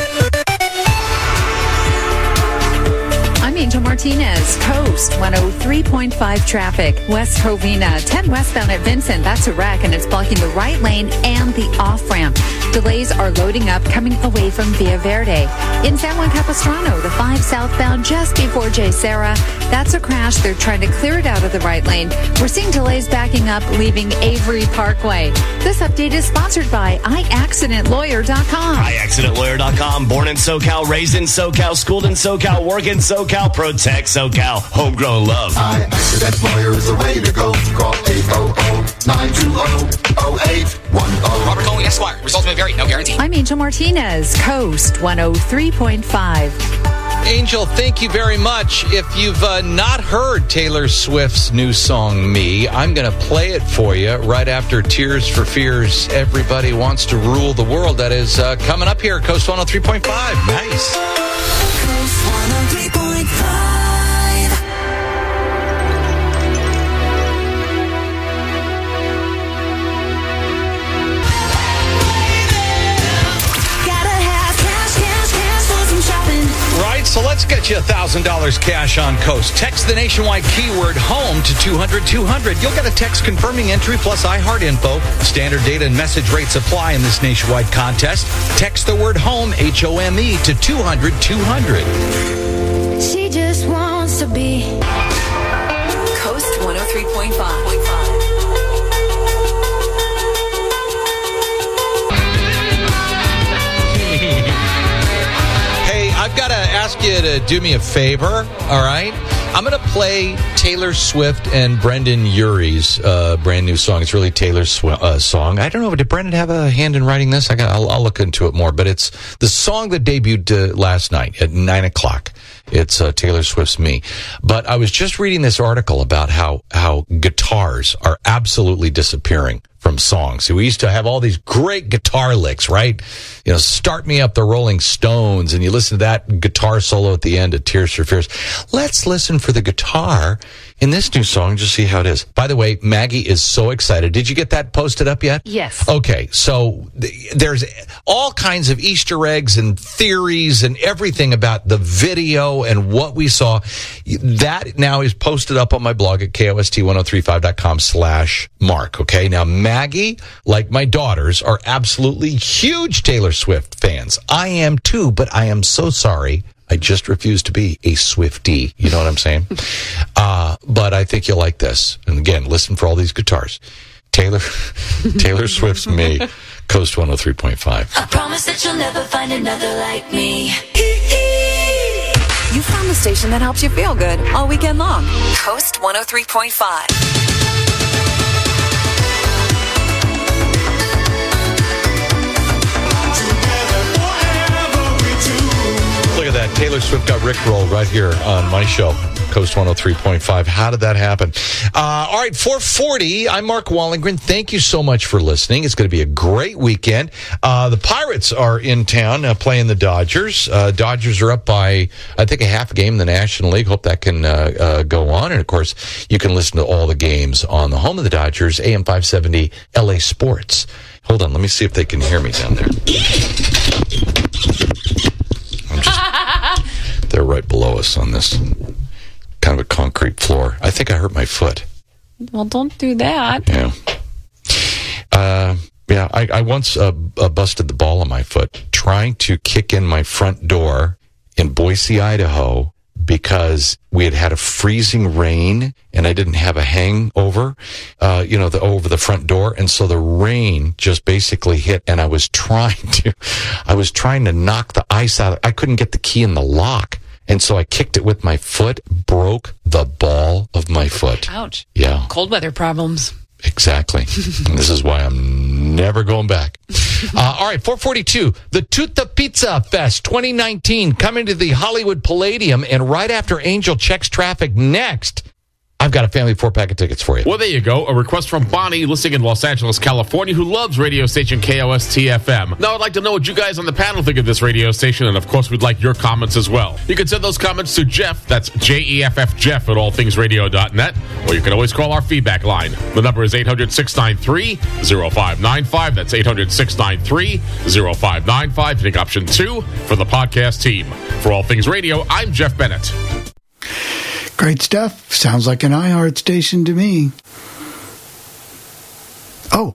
I'm Angel Martinez. Coast one oh three point five traffic. West Covina, ten westbound at Vincent. That's a wreck, and it's blocking the right lane and the off-ramp. Delays are loading up coming away from Via Verde. In San Juan Capistrano, the five southbound just before J. Sarah. That's a crash. They're trying to clear it out of the right lane. We're seeing delays backing up, leaving Avery Parkway. This update is sponsored by i accident lawyer dot com. i accident lawyer dot com. Born in SoCal, raised in SoCal, schooled in SoCal, work in SoCal, protect SoCal, homegrown love. iAccident Lawyer is the way to go. Call eight hundred, nine two zero, zero eight one zero. Robert Conley, Esquire. Results may vary. No guarantee. I'm Angel Martinez. Coast one oh three point five. Angel, thank you very much. If you've uh, not heard Taylor Swift's new song, Me, I'm going to play it for you right after Tears for Fears, Everybody Wants to Rule the World. That is uh, coming up here at Coast one oh three point five. Nice. Coast one oh three point five. Let's get you one thousand dollars cash on Coast. Text the nationwide keyword HOME to two hundred two hundred. You'll get a text confirming entry plus iHeart info. Standard data and message rates apply in this nationwide contest. Text the word HOME, H O M E, to two hundred two hundred. She just wants to be Coast one oh three point five. Hey, I've got to ask you to do me a favor, all right? I'm going to play Taylor Swift and Brendan Urie's uh, brand new song. It's really Taylor's sw- uh, song. I don't know, did Brendan have a hand in writing this? I got, I'll, I'll look into it more, but it's the song that debuted uh, last night at nine o'clock. It's uh, Taylor Swift's Me. But I was just reading this article about how, how guitars are absolutely disappearing from songs. We used to have all these great guitar licks, right? You know, Start Me Up, the Rolling Stones, and you listen to that guitar solo at the end of Tears for Fears. Let's listen for the guitar in this new song, just see how it is. By the way, Maggie is so excited. Did you get that posted up yet? Yes. Okay, so th- there's all kinds of Easter eggs and theories and everything about the video and what we saw. That now is posted up on my blog at K O S T ten thirty-five dot com slash Mark. Okay, now Maggie, like my daughters, are absolutely huge Taylor Swift fans. I am too, but I am so sorry. I just refuse to be a Swiftie. You know what I'm saying? Uh, but I think you'll like this. And again, listen for all these guitars. Taylor Taylor Swift's Me, Coast one oh three point five. I promise that you'll never find another like me. You found the station that helps you feel good all weekend long. Coast one oh three point five. Look at that. Taylor Swift got rickrolled right here on my show, Coast one oh three point five. How did that happen? Uh, all right, four forty. I'm Mark Wallingren. Thank you so much for listening. It's going to be a great weekend. Uh, the Pirates are in town uh, playing the Dodgers. Uh, Dodgers are up by, I think, a half game in the National League. Hope that can uh, uh, go on. And, of course, you can listen to all the games on the home of the Dodgers, A M five seventy L A Sports. Hold on. Let me see if they can hear me down there. I'm just, they're right below us on this kind of a concrete floor. I think I hurt my foot. Well, don't do that. Yeah. Uh, yeah, I, I once uh, uh, busted the ball of my foot trying to kick in my front door in Boise, Idaho, because we had had a freezing rain and I didn't have a hangover, uh, you know, the, over the front door. And so the rain just basically hit and I was trying to, I was trying to knock the ice out. I couldn't get the key in the lock. And so I kicked it with my foot, broke the ball of my foot. Ouch. Yeah. Cold weather problems. Exactly. And this is why I'm never going back. Uh, all right, four forty-two. The Tuta Pizza Fest twenty nineteen coming to the Hollywood Palladium. And right after Angel checks traffic next, I've got a family four-pack of tickets for you. Well, there you go. A request from Bonnie, listening in Los Angeles, California, who loves radio station K O S T F M. Now, I'd like to know what you guys on the panel think of this radio station, and, of course, we'd like your comments as well. You can send those comments to Jeff, that's J E F F Jeff at all things radio dot net, or you can always call our feedback line. The number is eight hundred, six nine three, oh five nine five. That's eight hundred, six nine three, oh five nine five. Take option two for the podcast team. For All Things Radio, I'm Jeff Bennett. Great stuff. Sounds like an iHeart station to me. Oh.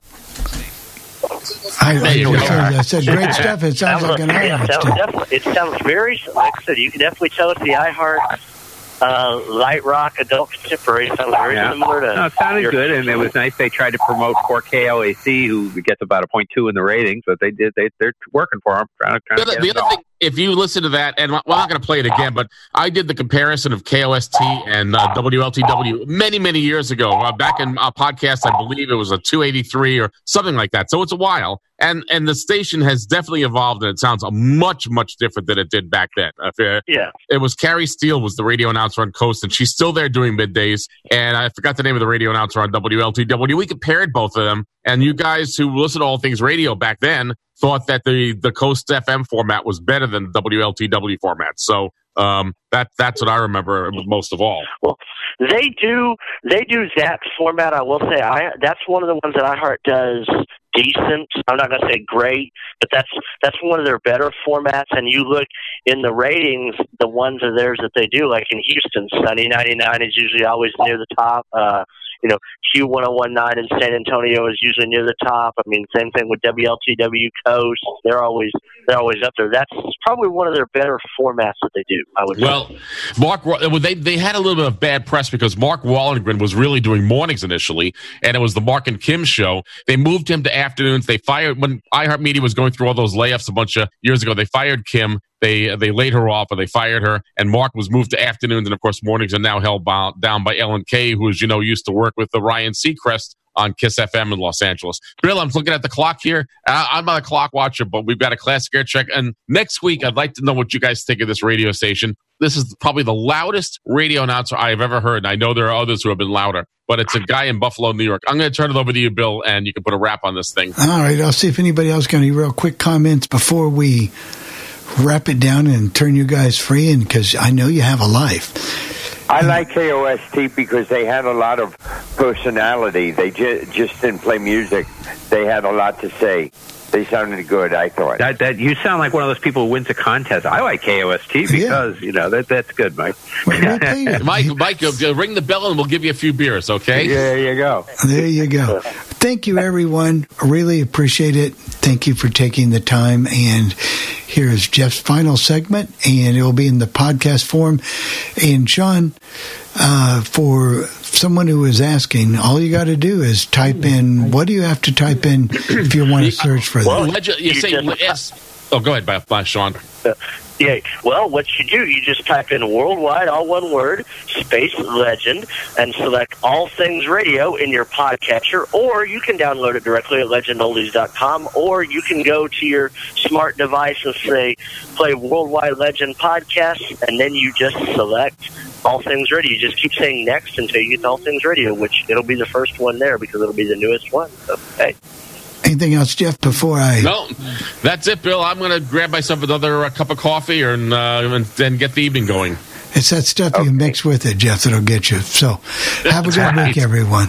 I, I, I, I said great stuff. It sounds like an iHeart it sounds, station. definitely, it sounds very, like I said, you can definitely tell it's the iHeart uh, light rock adult contemporary. It sounds very yeah. similar to. No, it sounded your, good, and it was nice. They tried to promote poor K O A C, who gets about a point two in the ratings, but they did. They they're working for them. Trying, trying The to other, get the them other thing, if you listen to that, and well, I'm not going to play it again, but I did the comparison of K O S T and uh, W L T W many, many years ago. Uh, back in a podcast, I believe it was a two eighty-three or something like that. So it's a while. And and the station has definitely evolved, and it sounds much, much different than it did back then. If, uh, yeah. It was Carrie Steele was the radio announcer on Coast, and she's still there doing middays. And I forgot the name of the radio announcer on W L T W. We compared both of them. And you guys who listened to All Things Radio back then thought that the, the Coast F M format was better than the W L T W format. So Um, that that's what I remember most of all. Well, they do they do that format. I will say, I that's one of the ones that iHeart does decent. I'm not going to say great, but that's that's one of their better formats. And you look in the ratings, the ones of theirs that they do, like in Houston, Sunny ninety-nine is usually always near the top. Uh, you know, Q one oh one point nine in San Antonio is usually near the top. I mean, same thing with W L T W Coast. They're always they're always up there. That's probably one of their better formats that they do, I would well, say. Mark, well, they, they had a little bit of bad press because Mark Wallengren was really doing mornings initially, and it was the Mark and Kim show. They moved him to afternoons. They fired, when iHeartMedia was going through all those layoffs a bunch of years ago, they fired Kim. They they laid her off, or they fired her, and Mark was moved to afternoons, and of course mornings are now held bound, down by Ellen Kay, who, as you know, used to work with the Ryan Seacrest on Kiss F M in Los Angeles. Bill, I'm looking at the clock here. Uh, I'm not a clock watcher, but we've got a classic air check, and next week I'd like to know what you guys think of this radio station. This is probably the loudest radio announcer I have ever heard, and I know there are others who have been louder, but it's a guy in Buffalo, New York. I'm going to turn it over to you, Bill, and you can put a wrap on this thing. All right, I'll see if anybody else got any real quick comments before we wrap it down and turn you guys free, and because I know you have a life. I like K O S T because they had a lot of personality. They ju- just didn't play music. They had a lot to say. They sounded good, I thought. That, that you sound like one of those people who wins a contest. I like K O S T because, yeah. you know, that that's good, Mike. Mike, Mike, uh, ring the bell and we'll give you a few beers, okay? Yeah, there you go. There you go. Thank you, everyone. I really appreciate it. Thank you for taking the time. And here's Jeff's final segment, and it will be in the podcast form. And Sean, uh, for someone who is asking, all you got to do is type in, what do you have to type in if you want to search for that? Well, you, you say, yes. Oh, go ahead, bye, bye, Sean. Uh, yeah, well, what you do, you just type in worldwide, all one word, space legend, and select all things radio in your podcatcher, or you can download it directly at legend oldies dot com, or you can go to your smart device and say, play Worldwide Legend Podcast, and then you just select All Things Radio. You just keep saying next until you get to All Things Radio, which it'll be the first one there because it'll be the newest one. So, hey. Anything else, Jeff, before I... No, that's it, Bill. I'm going to grab myself another uh, cup of coffee or, and, uh, and then get the evening going. It's that stuff okay. you mix with it, Jeff, that'll get you. So have a good right. week, everyone.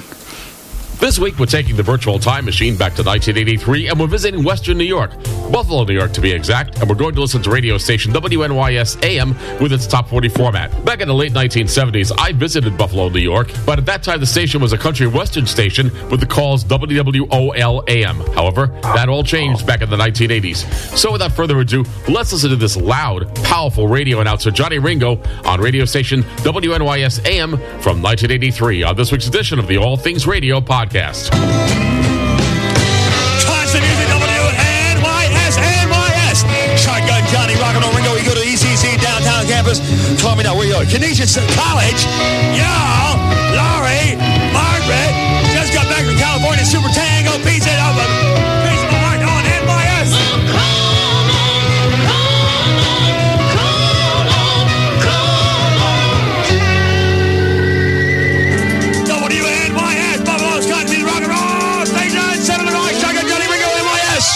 This week, we're taking the virtual time machine back to nineteen eighty-three, and we're visiting Western New York, Buffalo, New York, to be exact, and we're going to listen to radio station W N Y S A M with its top forty format. Back in the late nineteen seventies, I visited Buffalo, New York, but at that time, the station was a country western station with the calls W W O L A M. However, that all changed back in the nineteen eighties. So without further ado, let's listen to this loud, powerful radio announcer, Johnny Ringo, on radio station W N Y S A M from nineteen eighty-three on this week's edition of the All Things Radio podcast. Constant music, W N Y S N Y S. Shotgun Johnny, rockin' on Ringo. You go to E C C downtown campus. Call me now. Where you are? Canisius College. Y'all, Laurie, Margaret, just got back from California. Super Tango Pizza. Pizza Mart on N Y S. W N Y S, Buffalo's Constant Music, rock and roll station, seven o'clock, Shotgun Johnny, Ringo, N Y S.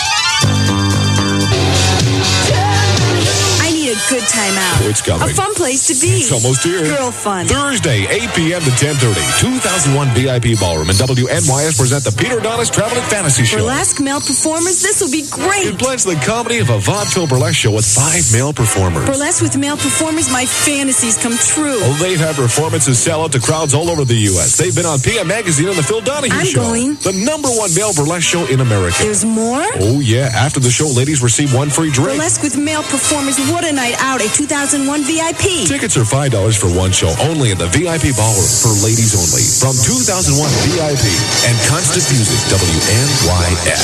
I need a good time out. Oh, it's coming. A fun place to be. It's almost here. Girl fun. Thursday, eight p.m. to ten thirty, two thousand one V I P Ballroom and W N Y S present the Peter Donis Traveling Fantasy Show. Burlesque male performers, this will be great. It blends the comedy of a vaudeville burlesque show with five male performers. Burlesque with male performers, my fantasies come true. Oh, they've had performances sell out to crowds all over the U S They've been on P M Magazine and the Phil Donahue I'm Show. going. The number one male burlesque show in America. There's more? Oh, yeah. After the show, ladies receive one free drink. Burlesque with male performers, what a night out at two thousand one V I P. Tickets are five dollars for one show, only in the V I P Ballroom, for ladies only. From two thousand one V I P and Constant Music, W N Y S.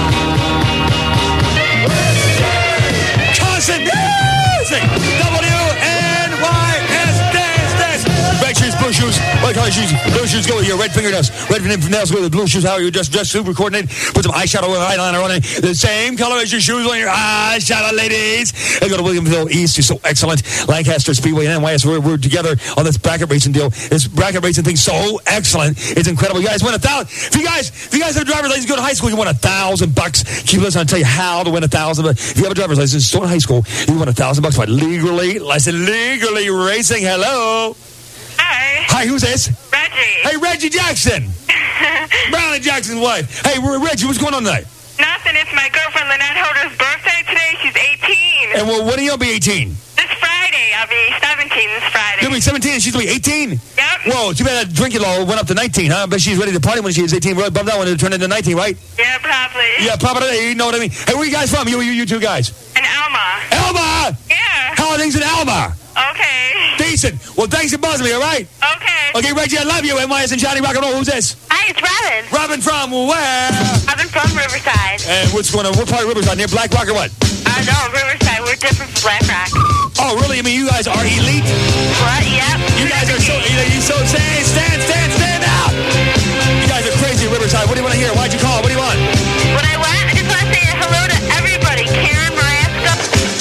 Constant Music, W N Y S. Dance, dance. Backstreet's Blue Shoes. Like how color shoes. Blue shoes go with your red fingernails. Red fingernails go with blue shoes. How are you dressed? Dressed super coordinated. Put some eyeshadow and eyeliner on it. The same color as your shoes on your eyeshadow, ladies. And go to Williamsville East. You're so excellent. Lancaster Speedway and N Y S. We're, we're together on this bracket racing deal. This bracket racing thing's so excellent. It's incredible. You guys win a thousand. If you guys, if you guys have a driver's license, go to high school. You win a thousand bucks. Keep listening. I'll tell you how to win a thousand. But if you have a driver's license, still in high school, you win a thousand bucks by legally, licensed, legally racing. Hello. Hi. Hi. Who's this? Reggie. Hey, Reggie Jackson. Brownie Jackson's wife. Hey, Reggie, what's going on tonight? Nothing. It's my girlfriend Lynette Holder's birthday today. She's eighteen. And well, when are you gonna be eighteen? This Friday. I'll be seventeen this Friday. You'll be seventeen and she's gonna be eighteen? Yep. Whoa, too bad that drinking law went up to nineteen, huh? But she's ready to party when she was eighteen. Really bummed out when it turned into nineteen, right? Yeah, probably. Yeah, probably. You know what I mean? Hey, where you guys from? You, you, you two guys. In Alma. Alma? Yeah. How are things in Alma? Okay. Decent. Well, thanks for buzzing me, all right? Okay. Okay, Reggie, I love you. N Y S and Johnny Rock and Roll. Who's this? Hi, it's Robin. Robin from where? Robin from Riverside. And what's going on? What part of Riverside? Near Black Rock or what? I know, Riverside. We're different from Black Rock. Oh, really? I mean, you guys are elite? What? Yep. You guys are so, you know, you so, stand, stand, stand, stand out. You guys are crazy at Riverside. What do you want to hear? Why'd you call? What do you want? What I want? I just want to say hello to everybody. Karen Maraska.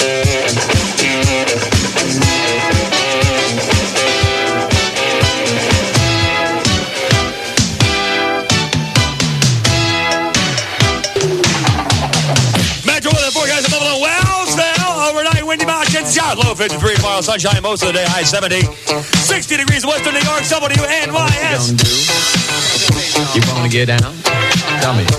Metro weather forecast of Buffalo Wells now. Overnight, windy mountains. South low fifty-three, tomorrow sunshine most of the day, high seventy. sixty degrees western New York, W N Y S. You want to get down? Tell me.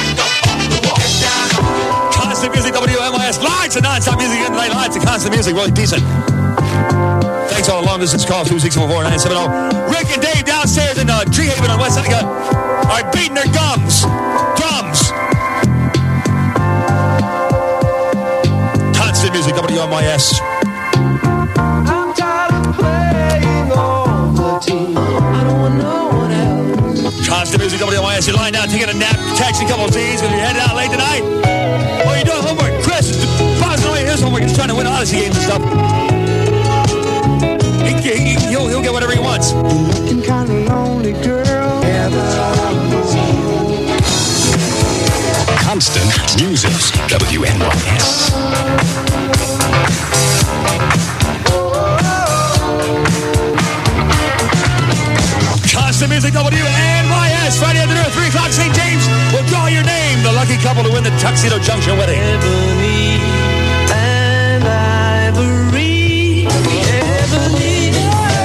Constant music, W M Y S. Lots of non-stop music in the night. Lots of constant music. Really decent. Thanks all along. This is call two six four four nine seven zero. Rick and Dave downstairs in uh, Tree Haven on West Seneca are beating their gums. Drums. Constant music, W M Y S. I'm tired of playing on the team. I don't want no one else. Constant music, W M Y S. You're lying down, taking a nap, catching a couple of teas because you're heading out late tonight. Oh, you're doing homework. Chris is buzzing away his homework. He's trying to win Odyssey games and stuff. He, he, he'll, he'll get whatever he wants. Looking kind of lonely, girl. Constant music, W N Y S. Constant music, W N Y S. Friday afternoon, three o'clock, Saint James will draw your name. The lucky couple to win the Tuxedo Junction wedding. Ebony and Ivory. Ebony.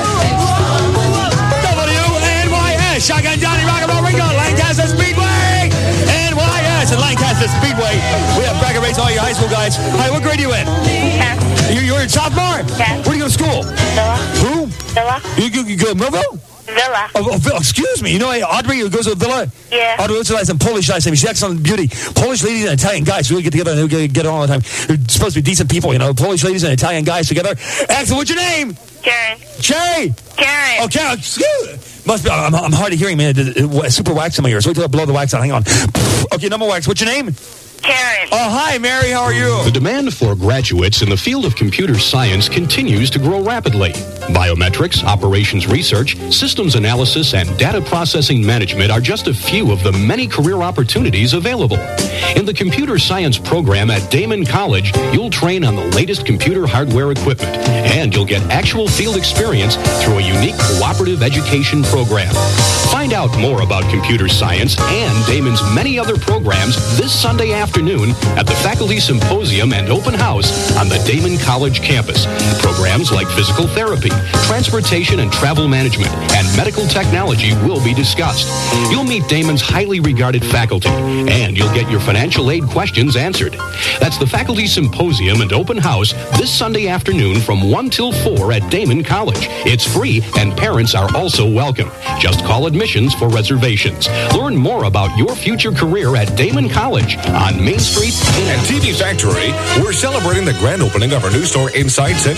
W N Y S. Shotgun Johnny Rock and Roll Ringo. Lancaster Speedway. N Y S and Lancaster Speedway. We have bracket rates, all your high school guys. Hi, what grade are you in? Yes. You, you're in sophomore? Yes. Where do you go to school? Villa. Who? Villa. You, you, you go to Millville? Villa. Oh, oh, Villa. Excuse me. You know Audrey who goes to Villa? Yeah. Audrey, what's her last name? Polish last name. She's excellent beauty. Polish ladies and Italian guys really get together and get, get on all the time. They're supposed to be decent people, you know. Polish ladies and Italian guys together. Excellent. What's your name? Karen. Cherry. Karen. Oh, Karen. Excuse Must be. I'm, I'm hard of hearing, man. Super wax in my ears. Wait till I blow the wax out. Hang on. Okay, number wax. What's your name? Karen. Oh, hi, Mary. How are you? The demand for graduates in the field of computer science continues to grow rapidly. Biometrics, operations research, systems analysis, and data processing management are just a few of the many career opportunities available. In the computer science program at Damon College, you'll train on the latest computer hardware equipment, and you'll get actual field experience through a unique cooperative education program. Find out more about computer science and Damon's many other programs this Sunday afternoon at the Faculty Symposium and Open House on the Damon College campus. Programs like physical therapy, transportation and travel management, and medical technology will be discussed. You'll meet Damon's highly regarded faculty, and you'll get your financial aid questions answered. That's the Faculty Symposium and Open House this Sunday afternoon from one till four at Damon College. It's free, and parents are also welcome. Just call admissions for reservations. Learn more about your future career at Damon College on Main Street. At T V Factory, we're celebrating the grand opening of our new store inside Century House in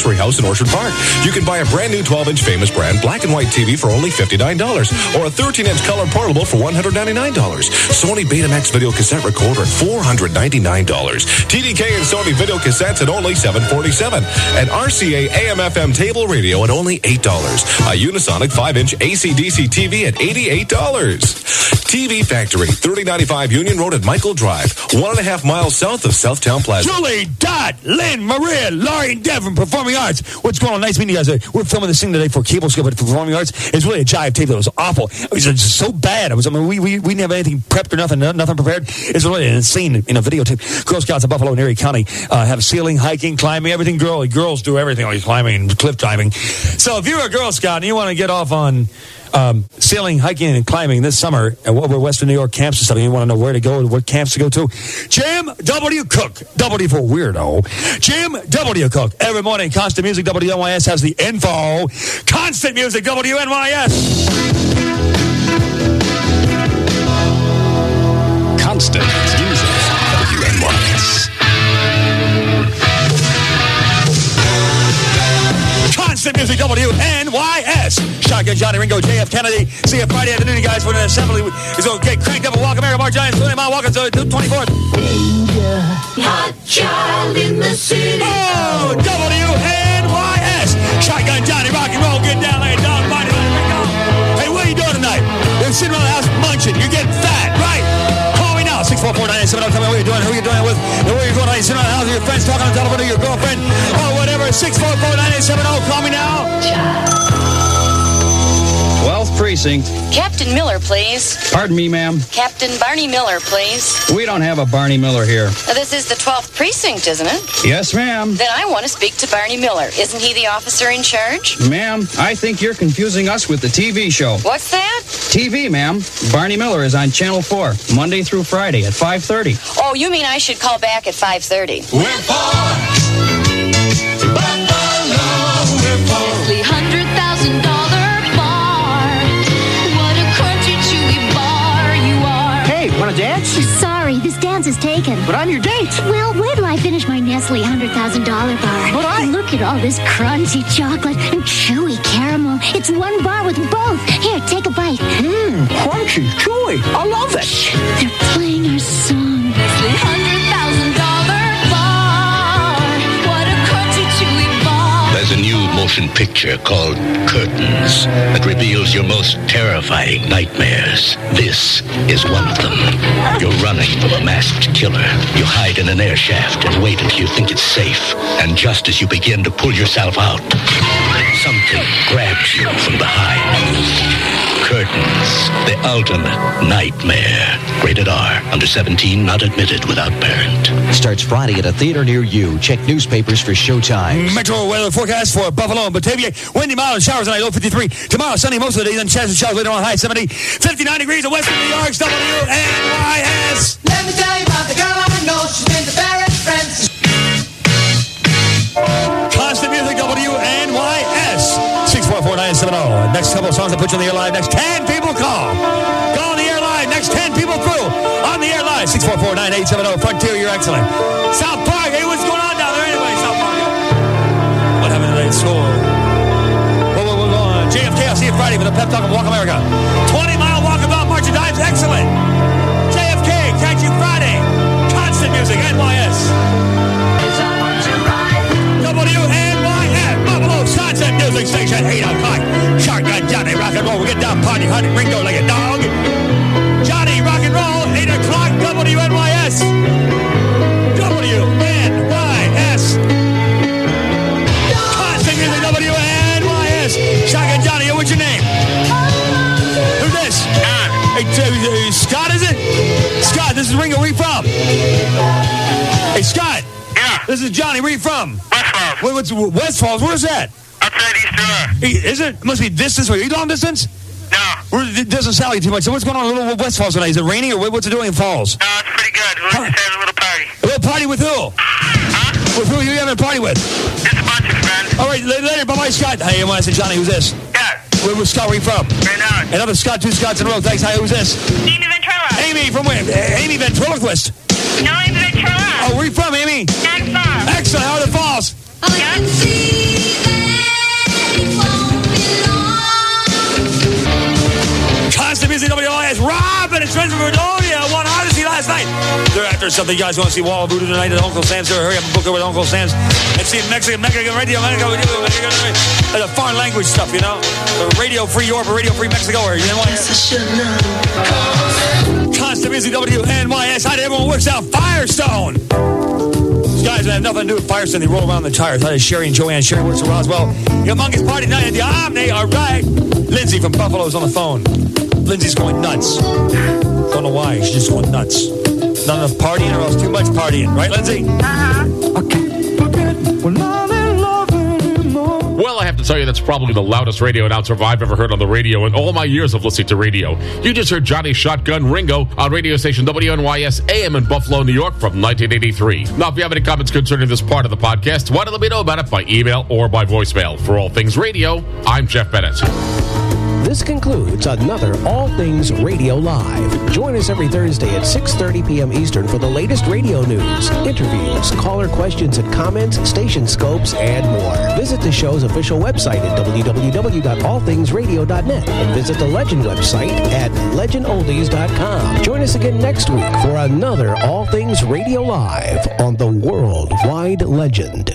Orchard Park. You can buy a brand new twelve-inch Famous brand black and white T V for only fifty-nine dollars or a thirteen-inch color portable for one hundred ninety-nine dollars. Sony Betamax video cassette recorder at four hundred ninety-nine dollars. T D K and Sony video cassettes at only seven hundred forty-seven dollars. And R C A A M F M table radio at only eight dollars. A Unisonic five-inch A C D C T V at eighty-eight dollars. T V Factory, thirty ninety-five Union Road at Michael Drive, one and a half miles south of Southtown Plaza. Julie, Dot, Lynn, Maria, Laurie, and Devin, Performing Arts. What's going on? Nice meeting you guys. We're filming this thing today for Cable Skip at Performing Arts. It's really a jive tape that was awful. It was just so bad. It was, I mean, we, we, we didn't have anything prepped or nothing, nothing prepared. It's really an insane, you know, videotape. Girl Scouts of Buffalo and Erie County uh, have sailing, hiking, climbing, everything. Girl, girls do everything, like climbing and cliff diving. So if you're a Girl Scout and you want to get off on Um, sailing, hiking, and climbing this summer at over Western New York camps and stuff, and you want to know where to go and what camps to go to, Jim W. Cook, W for weirdo, Jim W. Cook, every morning, Constant Music, W N Y S has the info, Constant Music, W N Y S. Constant Music, W N Y S. Constant Music, W N Y S. Shotgun Johnny, Ringo, J F Kennedy. See you Friday afternoon, you guys, for an assembly. It's going to get cranked up and welcome America, Mark Giants, twenty mile walking to the twenty-fourth. Danger, hot child in the city. Oh, W N Y S. Shotgun Johnny, rock and roll, get down there, dog, body, let it go. Hey, what are you doing tonight? You're sitting around the house munching. You're getting fat, right? Call me now, six four four, nine eight seven zero. Tell me what you're doing, who you're doing it with, and where you're going. You're sitting around the house with your friends, talking on the telephone to your girlfriend, or whatever. six four four, nine eight seven zero. Call me now. twelfth Precinct. Captain Miller, please. Pardon me, ma'am. Captain Barney Miller, please. We don't have a Barney Miller here. Now, this is the twelfth Precinct, isn't it? Yes, ma'am. Then I want to speak to Barney Miller. Isn't he the officer in charge? Ma'am, I think you're confusing us with the T V show. What's that? T V, ma'am. Barney Miller is on Channel four, Monday through Friday at five thirty. Oh, you mean I should call back at five thirty? We're for Buffalo, we're for three hundred thousand dollars bar. What a crunchy, chewy bar you are. Hey, want to dance? Sorry, this dance is taken. But I'm your date. Well, wait till I finish my Nestle one hundred thousand dollars bar. But I... Look at all this crunchy chocolate and chewy caramel. It's one bar with both. Here, take a bite. Mmm, crunchy, chewy. I love it. Shh, they're playing our song. Nestle one hundred thousand dollars bar. What a crunchy, chewy bar. There's a new motion picture called Curtains that reveals your most terrifying nightmares. This is one of them. You're running from a masked killer. You hide in an air shaft and wait until you think it's safe. And just as you begin to pull yourself out, something grabs you from behind. Curtains, the ultimate nightmare. Rated R, under seventeen, not admitted without parent. Starts Friday at a theater near you. Check newspapers for showtimes. Metro weather forecast for Buffalo and Batavia. Windy, mild, and showers tonight, low fifty-three. Tomorrow, sunny most of the day, then chance of showers later on, high seventy. fifty-nine degrees in western New York, W N Y S. Let me tell you about the girl I know. She's been to Barrett Friends. Constant Music, W N Y S. six four four, nine seven zero. Next couple of songs that put you on the air live. Next ten people call. Go on the air live. Next ten people through. On the air live. six four four, nine eight seven zero. Frontier, you're excellent. South Park. Hey, what's going on down there anyway, South Park? What happened today? So, whoa, whoa, whoa, whoa. J F K, I'll see you Friday for the Pep Talk of Walk America. twenty mile walkabout march and dives. Excellent. J F K, catch you Friday. Constant Music, N Y S. W N Y S, Buffalo's Constant Music Station, eight o'clock. Shotgun Johnny, rock and roll. We get down, party, hunting, Ringo like a dog. Johnny, rock and roll, eight o'clock, W N Y S. W N Y S. Constant Music, W N Y S. Shotgun Johnny, what's your name? Who's this? Scott. Hey, uh, Scott, is it? Scott, this is Ringo. Where you from? Hey, Scott. Yeah. This is Johnny. Where you from? West Falls. Wait, what's West Falls? Where's that? Outside East Aurora. Hey, is it? It must be distance. Are you long distance? No. Where, it doesn't sound like too much. So what's going on in Little West Falls tonight? Is it raining or what's it doing in Falls? No, it's pretty good. We're huh? just having a little party. A little party with who? Huh? With who are you having a party with? Just a bunch of friends. All right, later. Bye-bye, Scott. Hey, I say Johnny. Who's this? Yeah. Where was Scott? Where you from? Right now. Another Scott, two Scots in a row. Thanks. Hi, who's this? Amy Ventrella. Amy, from where? Amy Ventriloquist. No, Amy Ventrella. Oh, where you from, Amy? Excellent. Excellent. How are the Falls? Yeah. there's something you guys want to see Wall of Voodoo tonight at Uncle Sam's, hurry up and book it with Uncle Sam's. And see Mexican, Mexican radio, Mexican, Mexican, Mexican, foreign language stuff, you know? Radio Free Europe or Radio Free Mexico or N Y S. Constant Music W N Y S. How did everyone works out? Firestone. These guys have nothing to do with Firestone. They roll around the tires. How does Sherry and Joanne? Sherry works for Roswell. Humongous party night at the Omni. All right. Lindsay from Buffalo's on the phone. Lindsay's going nuts. Don't know why. She's just going nuts. Not enough partying or else too much partying. Right, Lindsay? Uh-huh. I can't forget we're not in love anymore. Well, I have to tell you, that's probably the loudest radio announcer I've ever heard on the radio in all my years of listening to radio. You just heard Johnny Shotgun Ringo on radio station W N Y S A M in Buffalo, New York from nineteen eighty-three. Now, if you have any comments concerning this part of the podcast, why don't let me know about it by email or by voicemail. For All Things Radio, I'm Jeff Bennett. This concludes another All Things Radio Live. Join us every Thursday at six thirty p.m. Eastern for the latest radio news, interviews, caller questions and comments, station scopes, and more. Visit the show's official website at w w w dot all things radio dot net and visit the Legend website at legend oldies dot com. Join us again next week for another All Things Radio Live on the Worldwide Legend.